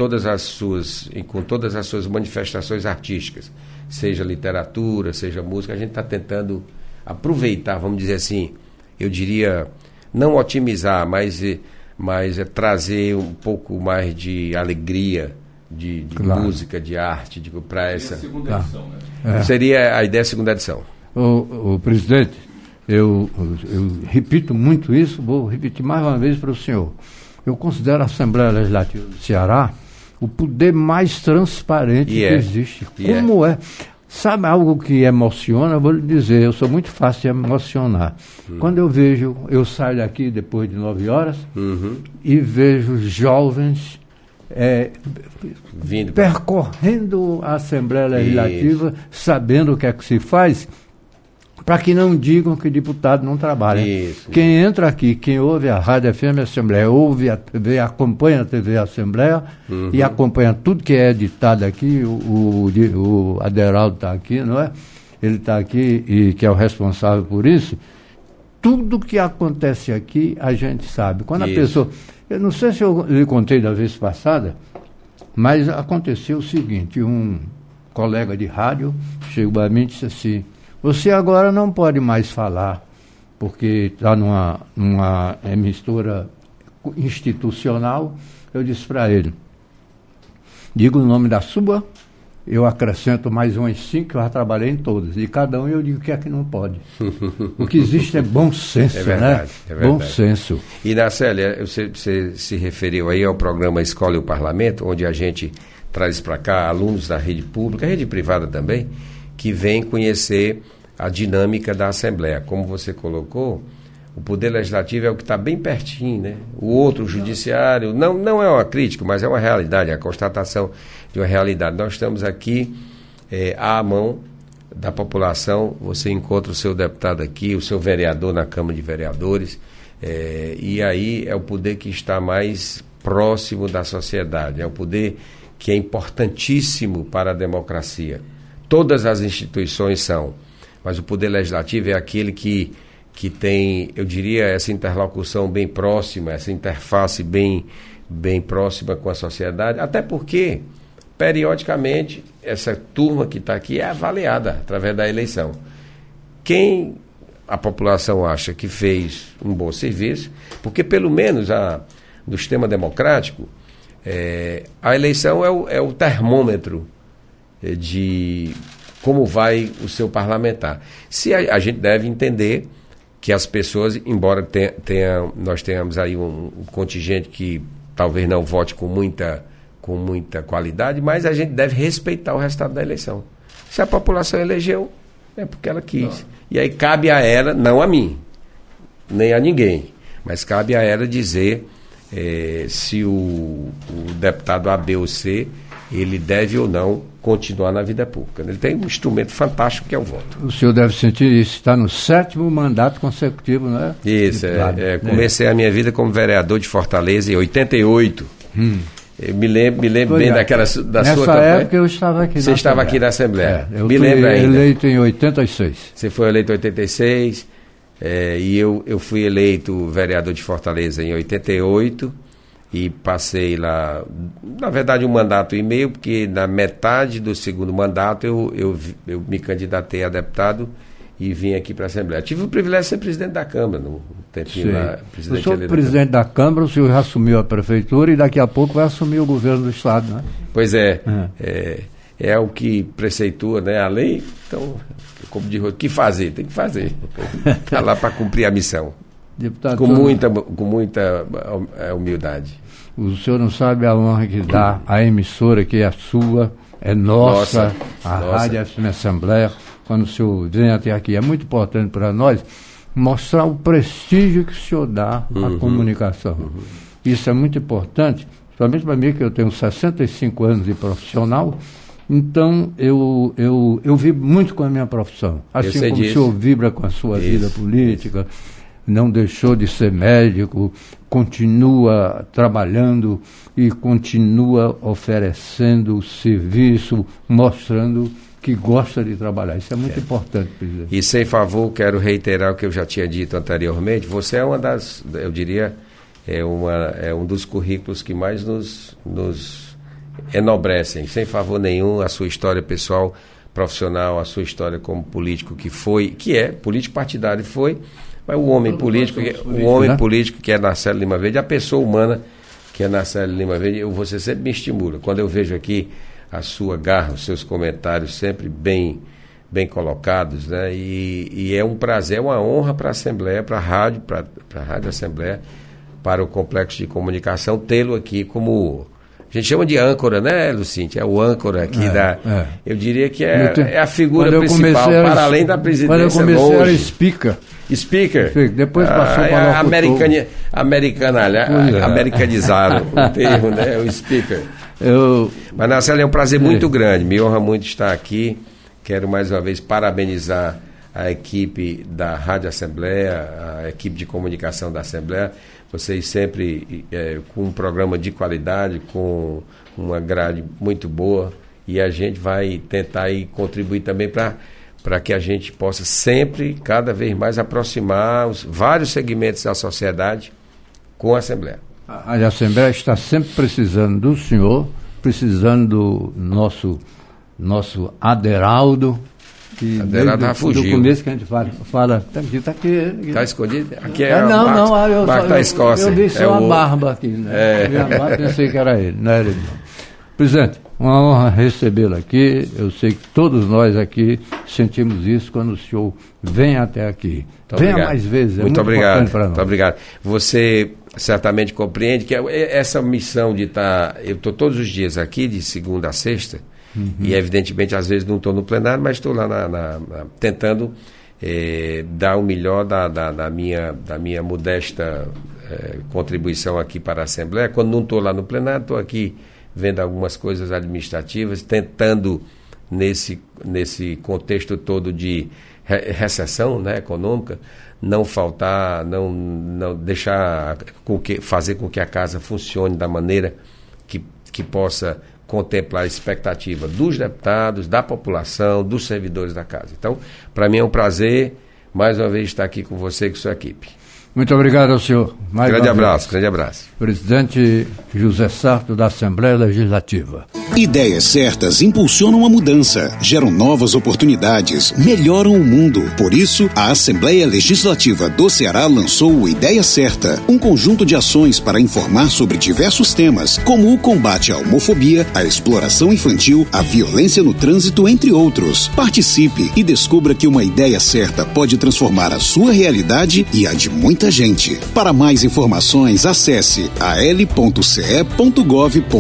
com todas as suas manifestações artísticas, seja literatura, seja música. A gente está tentando aproveitar, vamos dizer assim, eu diria, não otimizar, mas trazer um pouco mais de alegria, de música, de arte, para essa... Segunda edição, né? Seria a ideia segunda edição. O presidente, eu repito muito isso, vou repetir mais uma vez para o senhor. Eu considero a Assembleia Legislativa do Ceará o poder mais transparente que existe. Como é? Sabe algo que emociona? Eu vou lhe dizer, eu sou muito fácil de emocionar. Quando eu saio daqui depois de 9 horas e vejo jovens percorrendo a Assembleia Legislativa, sabendo o que é que se faz, para que não digam que deputado não trabalha. Quem entra aqui, quem ouve a Rádio FM Assembleia, ouve a TV, acompanha a TV Assembleia e acompanha tudo que é editado aqui, o Aderaldo está aqui, não é? Ele está aqui e que é o responsável por isso. Tudo que acontece aqui, a gente sabe. Quando a pessoa... Eu não sei se eu lhe contei da vez passada, mas aconteceu o seguinte, um colega de rádio chegou a mim e disse assim: você agora não pode mais falar, porque está numa emissora institucional. Eu disse para ele: diga o nome da sua, eu acrescento mais umas 5, eu já trabalhei em todas, e cada um eu digo o que é que não pode. O que existe é bom senso, né? É verdade. Bom senso. E, Nacélia, você se referiu aí ao programa Escola e o Parlamento, onde a gente traz para cá alunos da rede pública, rede privada também, que vêm conhecer a dinâmica da Assembleia. Como você colocou, O Poder Legislativo é o que está bem pertinho, né? O outro, o Judiciário, não é uma crítica, mas é uma realidade, é a constatação de uma realidade. Nós estamos aqui à mão da população, você encontra o seu deputado aqui, o seu vereador na Câmara de Vereadores, e aí é o poder que está mais próximo da sociedade, é o poder que é importantíssimo para a democracia. Todas as instituições são, mas o Poder Legislativo é aquele que tem, eu diria, essa interlocução bem próxima, essa interface bem próxima com a sociedade, até porque, periodicamente, essa turma que está aqui é avaliada através da eleição. Quem a população acha que fez um bom serviço, porque pelo menos no sistema democrático, a eleição é o termômetro de como vai o seu parlamentar. Se a gente deve entender que as pessoas, embora nós tenhamos aí um contingente que talvez não vote com muita qualidade, mas a gente deve respeitar o resultado da eleição. Se a população elegeu, é porque ela quis. E aí cabe a ela, não a mim, nem a ninguém, mas cabe a ela dizer se o deputado A, B ou C, ele deve ou não continuar na vida pública. Ele tem um instrumento fantástico que é o voto. O senhor deve sentir isso, está no 7º mandato consecutivo, não é? Isso, comecei a minha vida como vereador de Fortaleza em 88. Eu me lembro bem da sua campanha. Nessa época eu estava aqui. Você estava aqui na Assembleia. Eu fui eleito em 86. Você foi eleito em 86, e eu fui eleito vereador de Fortaleza em 88 e passei lá, na verdade, 1 mandato e meio, porque na metade do 2º mandato eu me candidatei a deputado e vim aqui para a Assembleia. Tive o privilégio de ser presidente da Câmara, no tempinho lá. Eu sou presidente da Câmara, o senhor já assumiu a prefeitura e daqui a pouco vai assumir o governo do Estado, né? Pois é o que preceitua, né, a lei, então, como diz o que fazer? Tem que fazer. Está lá para cumprir a missão. Deputado, com muita humildade. O senhor não sabe a honra que dá a emissora que é sua, é nossa. Rádio FM Assembleia, quando o senhor vem até aqui. É muito importante para nós mostrar o prestígio que o senhor dá à comunicação. Isso é muito importante, principalmente para mim, que eu tenho 65 anos de profissional. Então, eu vibro muito com a minha profissão. Assim como o senhor vibra com a sua vida política, não deixou de ser médico, continua trabalhando e continua oferecendo serviço, mostrando que gosta de trabalhar. Isso é muito importante, presidente. E, sem favor, quero reiterar o que eu já tinha dito anteriormente. Você é uma das, eu diria, é um dos currículos que mais nos enobrecem. Sem favor nenhum, a sua história pessoal, profissional, a sua história como político que é político partidário mas o homem político, político que é Narcélio Lima Verde, a pessoa humana que é Narcélio Lima Verde, você sempre me estimula. Quando eu vejo aqui a sua garra, os seus comentários sempre bem colocados, né? E é um prazer, é uma honra para a Assembleia, para a Rádio Assembleia, para o Complexo de Comunicação, tê-lo aqui como... A gente chama de âncora, né, Lucíntia? É o âncora aqui eu diria que é a figura principal, para além da presidência. Quando eu comecei era speaker. Depois passou para americanizaram o termo, né? O speaker. Mas, Narcélio, é um prazer muito grande, me honra muito estar aqui. Quero mais uma vez parabenizar a equipe da Rádio Assembleia, a equipe de comunicação da Assembleia. Vocês sempre com um programa de qualidade, com uma grade muito boa, e a gente vai tentar aí contribuir também para que a gente possa sempre, cada vez mais, aproximar os vários segmentos da sociedade com a Assembleia. A Assembleia está sempre precisando do senhor, precisando do nosso Aderaldo, que fugiu. Do começo que a gente fala está aqui. Está escondido? Aqui eu vi só a barba aqui, né? Pensei que era ele, não era ele não. Presidente, uma honra recebê-lo aqui. Eu sei que todos nós aqui sentimos isso quando o senhor vem até aqui. Venha mais vezes, muito importante para nós. Muito obrigado. Você certamente compreende que essa missão de estar... Eu estou todos os dias aqui, de segunda a sexta, e evidentemente às vezes não estou no plenário, mas estou lá tentando dar o melhor da minha modesta contribuição aqui para a Assembleia. Quando não estou lá no plenário, estou aqui vendo algumas coisas administrativas, tentando, nesse contexto todo de recessão, né, econômica, não faltar, não deixar fazer com que a casa funcione da maneira que possa contemplar a expectativa dos deputados, da população, dos servidores da casa. Então, para mim é um prazer, mais uma vez, estar aqui com você e com sua equipe. Muito obrigado ao senhor. Grande abraço. Presidente José Sarto, da Assembleia Legislativa. Ideias certas impulsionam a mudança, geram novas oportunidades, melhoram o mundo. Por isso, a Assembleia Legislativa do Ceará lançou o Ideia Certa, um conjunto de ações para informar sobre diversos temas, como o combate à homofobia, a exploração infantil, a violência no trânsito, entre outros. Participe e descubra que uma ideia certa pode transformar a sua realidade e a de muita gente. Para mais informações, acesse al.ce.gov.br.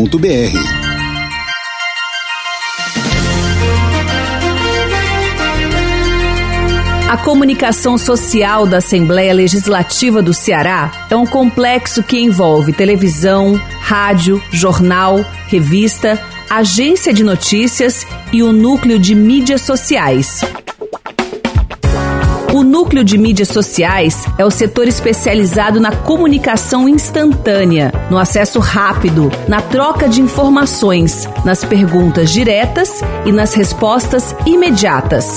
A comunicação social da Assembleia Legislativa do Ceará é um complexo que envolve televisão, rádio, jornal, revista, agência de notícias e o núcleo de mídias sociais. O núcleo de mídias sociais é o setor especializado na comunicação instantânea, no acesso rápido, na troca de informações, nas perguntas diretas e nas respostas imediatas.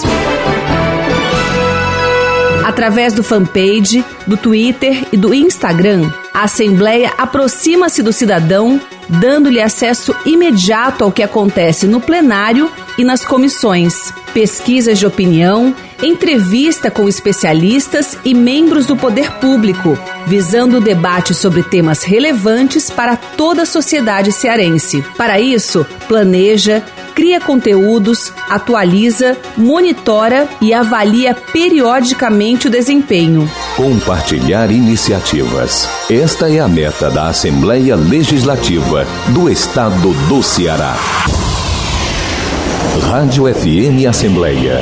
Através do fanpage, do Twitter e do Instagram, a Assembleia aproxima-se do cidadão, dando-lhe acesso imediato ao que acontece no plenário e nas comissões, pesquisas de opinião, entrevista com especialistas e membros do poder público, visando o debate sobre temas relevantes para toda a sociedade cearense. Para isso, planeja, cria conteúdos, atualiza, monitora e avalia periodicamente o desempenho. Compartilhar iniciativas. Esta é a meta da Assembleia Legislativa do Estado do Ceará. Rádio FM Assembleia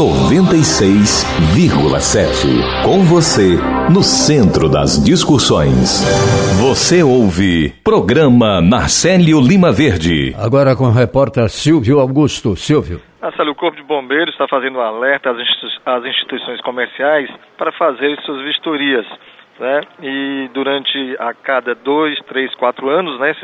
96,7. Com você, no centro das discussões. Você ouve Programa Narcélio Lima Verde. Agora com o repórter Silvio Augusto. Silvio. O Corpo de Bombeiros está fazendo um alerta às instituições comerciais para fazer suas vistorias, né? E durante a cada 2, 3, 4 anos, né,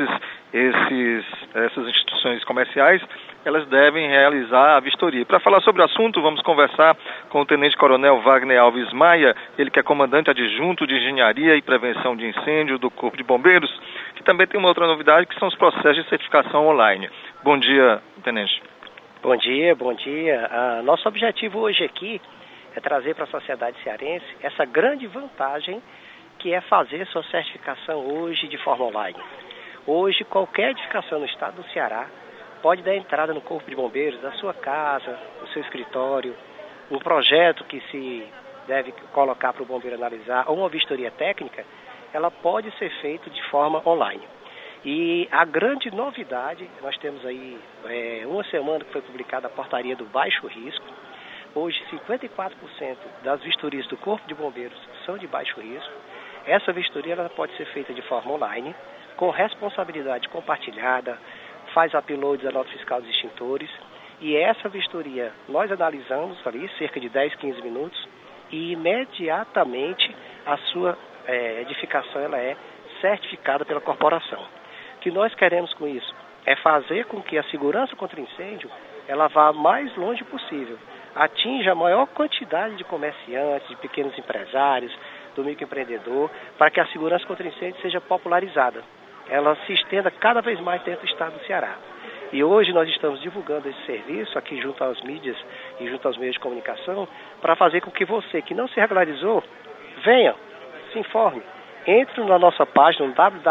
essas instituições comerciais, elas devem realizar a vistoria. Para falar sobre o assunto, vamos conversar com o Tenente Coronel Wagner Alves Maia, ele que é comandante adjunto de Engenharia e Prevenção de Incêndio do Corpo de Bombeiros, que também tem uma outra novidade, que são os processos de certificação online. Bom dia, Tenente. Bom dia. Nosso objetivo hoje aqui é trazer para a sociedade cearense essa grande vantagem que é fazer sua certificação hoje de forma online. Hoje, qualquer edificação no estado do Ceará pode dar entrada no Corpo de Bombeiros, da sua casa, do seu escritório, um projeto que se deve colocar para o bombeiro analisar, ou uma vistoria técnica, ela pode ser feita de forma online. E a grande novidade, nós temos aí uma semana que foi publicada a portaria do baixo risco. Hoje, 54% das vistorias do Corpo de Bombeiros são de baixo risco. Essa vistoria ela pode ser feita de forma online, com responsabilidade compartilhada, faz upload da nota fiscal dos extintores, e essa vistoria nós analisamos ali cerca de 10, 15 minutos, e imediatamente a sua edificação ela é certificada pela corporação. O que nós queremos com isso é fazer com que a segurança contra incêndio ela vá mais longe possível, atinja a maior quantidade de comerciantes, de pequenos empresários, do microempreendedor, para que a segurança contra incêndio seja popularizada. Ela se estenda cada vez mais dentro do estado do Ceará. E hoje nós estamos divulgando esse serviço aqui junto às mídias e junto aos meios de comunicação para fazer com que você que não se regularizou, venha, se informe. Entre na nossa página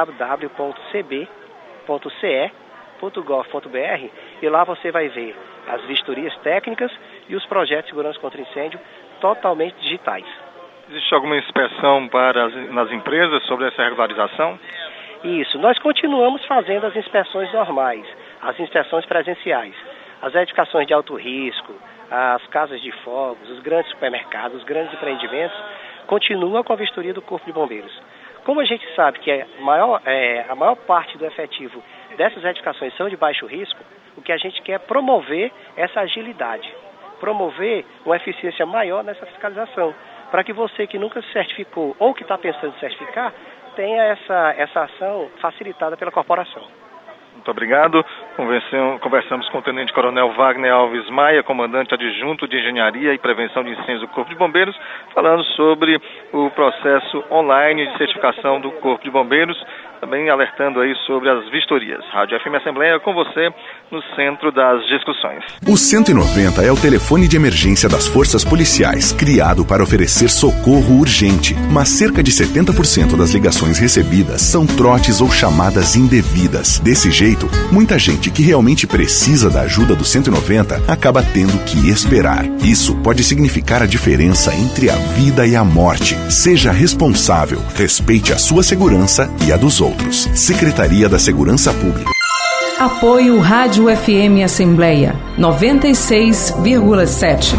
www.cb.ce.gov.br e lá você vai ver as vistorias técnicas e os projetos de segurança contra incêndio totalmente digitais. Existe alguma inspeção nas empresas sobre essa regularização? Isso, nós continuamos fazendo as inspeções normais, as inspeções presenciais, as edificações de alto risco, as casas de fogos, os grandes supermercados, os grandes empreendimentos, continuam com a vistoria do Corpo de Bombeiros. Como a gente sabe que a maior parte do efetivo dessas edificações são de baixo risco, o que a gente quer é promover essa agilidade, promover uma eficiência maior nessa fiscalização, para que você que nunca se certificou ou que está pensando em certificar, tenha essa ação facilitada pela corporação. Muito obrigado. Conversamos com o Tenente Coronel Wagner Alves Maia, comandante adjunto de Engenharia e Prevenção de Incêndios do Corpo de Bombeiros, falando sobre o processo online de certificação do Corpo de Bombeiros, também alertando aí sobre as vistorias. Rádio FM Assembleia com você no centro das discussões. O 190 é o telefone de emergência das forças policiais, criado para oferecer socorro urgente. Mas cerca de 70% das ligações recebidas são trotes ou chamadas indevidas. Desse jeito, muita gente que realmente precisa da ajuda do 190 acaba tendo que esperar. Isso pode significar a diferença entre a vida e a morte. Seja responsável, respeite a sua segurança e a dos outros. Secretaria da Segurança Pública. Apoio Rádio FM Assembleia 96,7.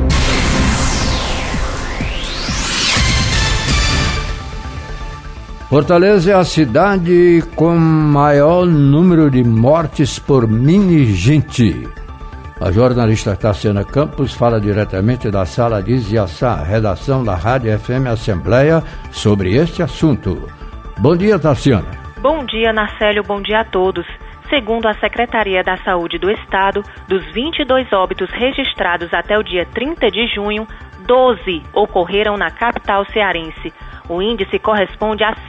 Fortaleza é a cidade com maior número de mortes por meningite. A jornalista Tarciana Campos fala diretamente da sala de Ziaçá, redação da Rádio FM Assembleia, sobre este assunto. Bom dia, Tarciana. Bom dia, Narcélio. Bom dia a todos. Segundo a Secretaria da Saúde do Estado, dos 22 óbitos registrados até o dia 30 de junho, 12 ocorreram na capital cearense. O índice corresponde a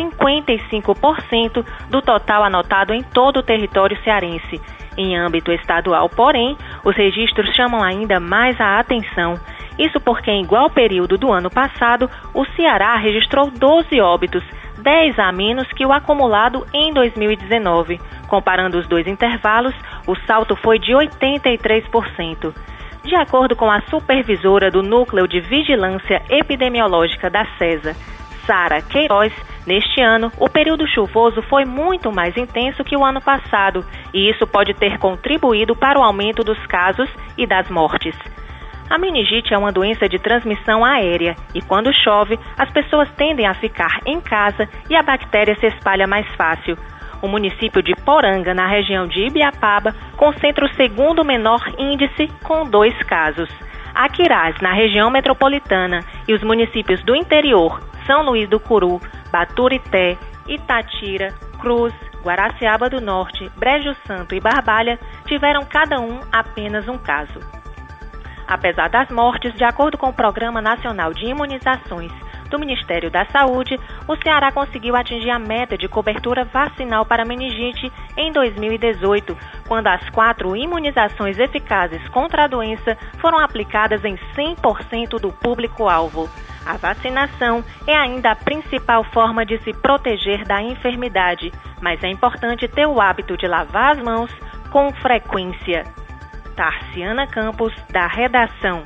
55% do total anotado em todo o território cearense. Em âmbito estadual, porém, os registros chamam ainda mais a atenção. Isso porque, em igual período do ano passado, o Ceará registrou 12 óbitos, 10 a menos que o acumulado em 2019. Comparando os dois intervalos, o salto foi de 83%. De acordo com a supervisora do Núcleo de Vigilância Epidemiológica da CESA, Sara Queiroz, neste ano, o período chuvoso foi muito mais intenso que o ano passado, e isso pode ter contribuído para o aumento dos casos e das mortes. A meningite é uma doença de transmissão aérea e, quando chove, as pessoas tendem a ficar em casa e a bactéria se espalha mais fácil. O município de Poranga, na região de Ibiapaba, concentra o segundo menor índice, com 2 casos. Aquiraz, na região metropolitana, e os municípios do interior, São Luís do Curu, Baturité, Itatira, Cruz, Guaraciaba do Norte, Brejo Santo e Barbalha, tiveram cada um apenas um caso. Apesar das mortes, de acordo com o Programa Nacional de Imunizações do Ministério da Saúde, o Ceará conseguiu atingir a meta de cobertura vacinal para meningite em 2018, quando as 4 imunizações eficazes contra a doença foram aplicadas em 100% do público-alvo. A vacinação é ainda a principal forma de se proteger da enfermidade, mas é importante ter o hábito de lavar as mãos com frequência. Tarciana Campos, da redação.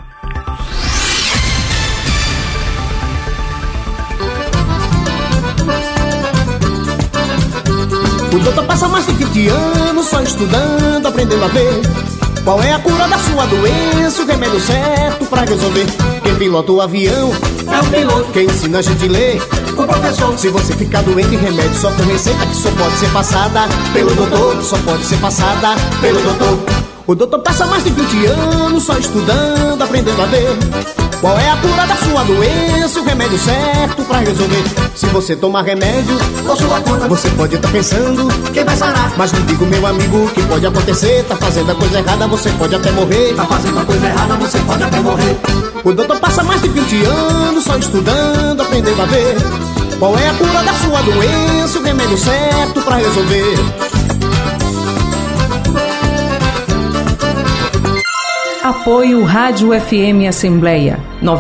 O doutor passa mais de 20 anos só estudando, aprendendo a ver qual é a cura da sua doença, o remédio certo pra resolver. Quem pilota o avião é o piloto, quem ensina a gente a ler o professor. Se você ficar doente, remédio só com receita que só pode ser passada pelo doutor, só pode ser passada pelo doutor. O doutor passa mais de 20 anos só estudando, aprendendo a ver qual é a cura da sua doença, o remédio certo pra resolver. Se você tomar remédio por sua conta, você pode estar pensando quem vai sarar, mas não digo, meu amigo, que pode acontecer. Tá fazendo a coisa errada, você pode até morrer. Tá fazendo a coisa errada, você pode até morrer. O doutor passa mais de 20 anos só estudando, aprendendo a ver qual é a cura da sua doença, o remédio certo pra resolver. Apoio Rádio FM Assembleia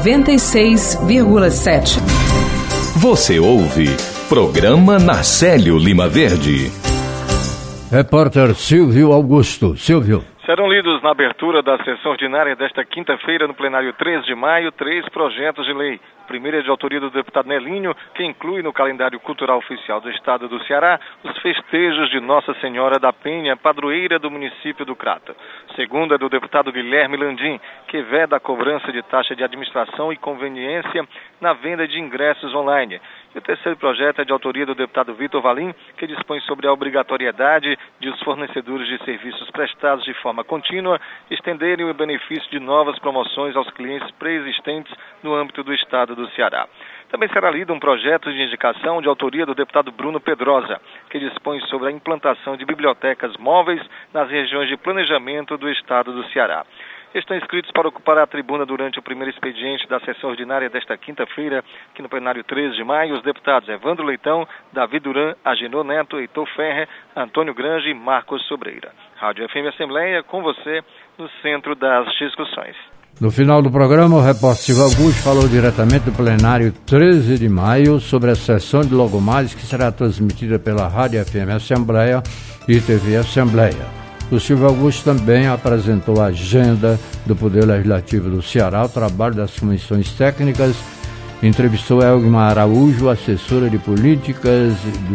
96,7. Você ouve Programa Narcélio Lima Verde. Repórter Silvio Augusto. Silvio. Serão lidos na abertura da sessão ordinária desta quinta-feira, no plenário 3 de maio, 3 projetos de lei. O primeiro é de autoria do deputado Nelinho, que inclui no calendário cultural oficial do estado do Ceará os festejos de Nossa Senhora da Penha, padroeira do município do Crato. O segundo é do deputado Guilherme Landim, que veda a cobrança de taxa de administração e conveniência na venda de ingressos online. E o terceiro projeto é de autoria do deputado Vitor Valim, que dispõe sobre a obrigatoriedade de os fornecedores de serviços prestados de forma contínua estenderem o benefício de novas promoções aos clientes pré-existentes no âmbito do estado do Ceará. Também será lido um projeto de indicação de autoria do deputado Bruno Pedrosa, que dispõe sobre a implantação de bibliotecas móveis nas regiões de planejamento do estado do Ceará. Estão inscritos para ocupar a tribuna durante o primeiro expediente da sessão ordinária desta quinta-feira, aqui no plenário 3 de maio, os deputados Evandro Leitão, Davi Duran, Agenor Neto, Heitor Ferrer, Antônio Grange e Marcos Sobreira. Rádio FM Assembleia, com você, no centro das discussões. No final do programa, o repórter Silvio Augusto falou diretamente do plenário 13 de maio sobre a sessão de logo mais que será transmitida pela Rádio FM Assembleia e TV Assembleia. O Silvio Augusto também apresentou a agenda do Poder Legislativo do Ceará, o trabalho das comissões técnicas, entrevistou Elgmar Araújo, assessora de políticas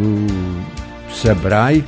do SEBRAE,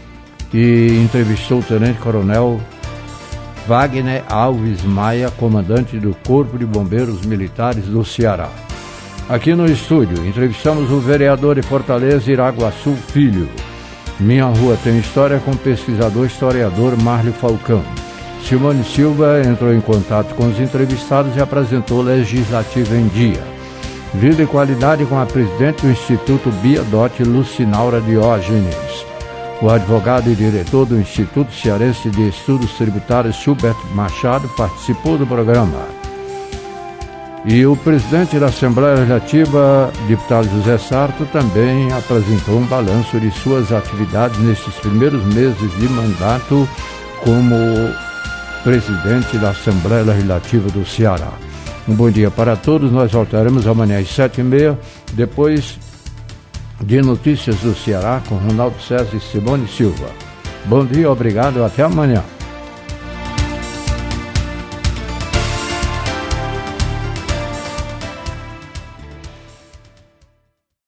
e entrevistou o tenente-coronel Wagner Alves Maia, comandante do Corpo de Bombeiros Militares do Ceará. Aqui no estúdio, entrevistamos o vereador de Fortaleza, Iraguaçu Filho. Minha Rua Tem História, com o pesquisador historiador Márlio Falcão. Simone Silva entrou em contato com os entrevistados e apresentou Legislativo em Dia. Vida e Qualidade, com a presidente do Instituto Bia Dotti, Lucinaura Diógenes. O advogado e diretor do Instituto Cearense de Estudos Tributários, Gilberto Machado, participou do programa. E o presidente da Assembleia Legislativa, deputado José Sarto, também apresentou um balanço de suas atividades nesses primeiros meses de mandato como presidente da Assembleia Legislativa do Ceará. Um bom dia para todos, nós voltaremos amanhã às 7h30, depois de Notícias do Ceará com Ronaldo César e Simone Silva. Bom dia, obrigado, até amanhã.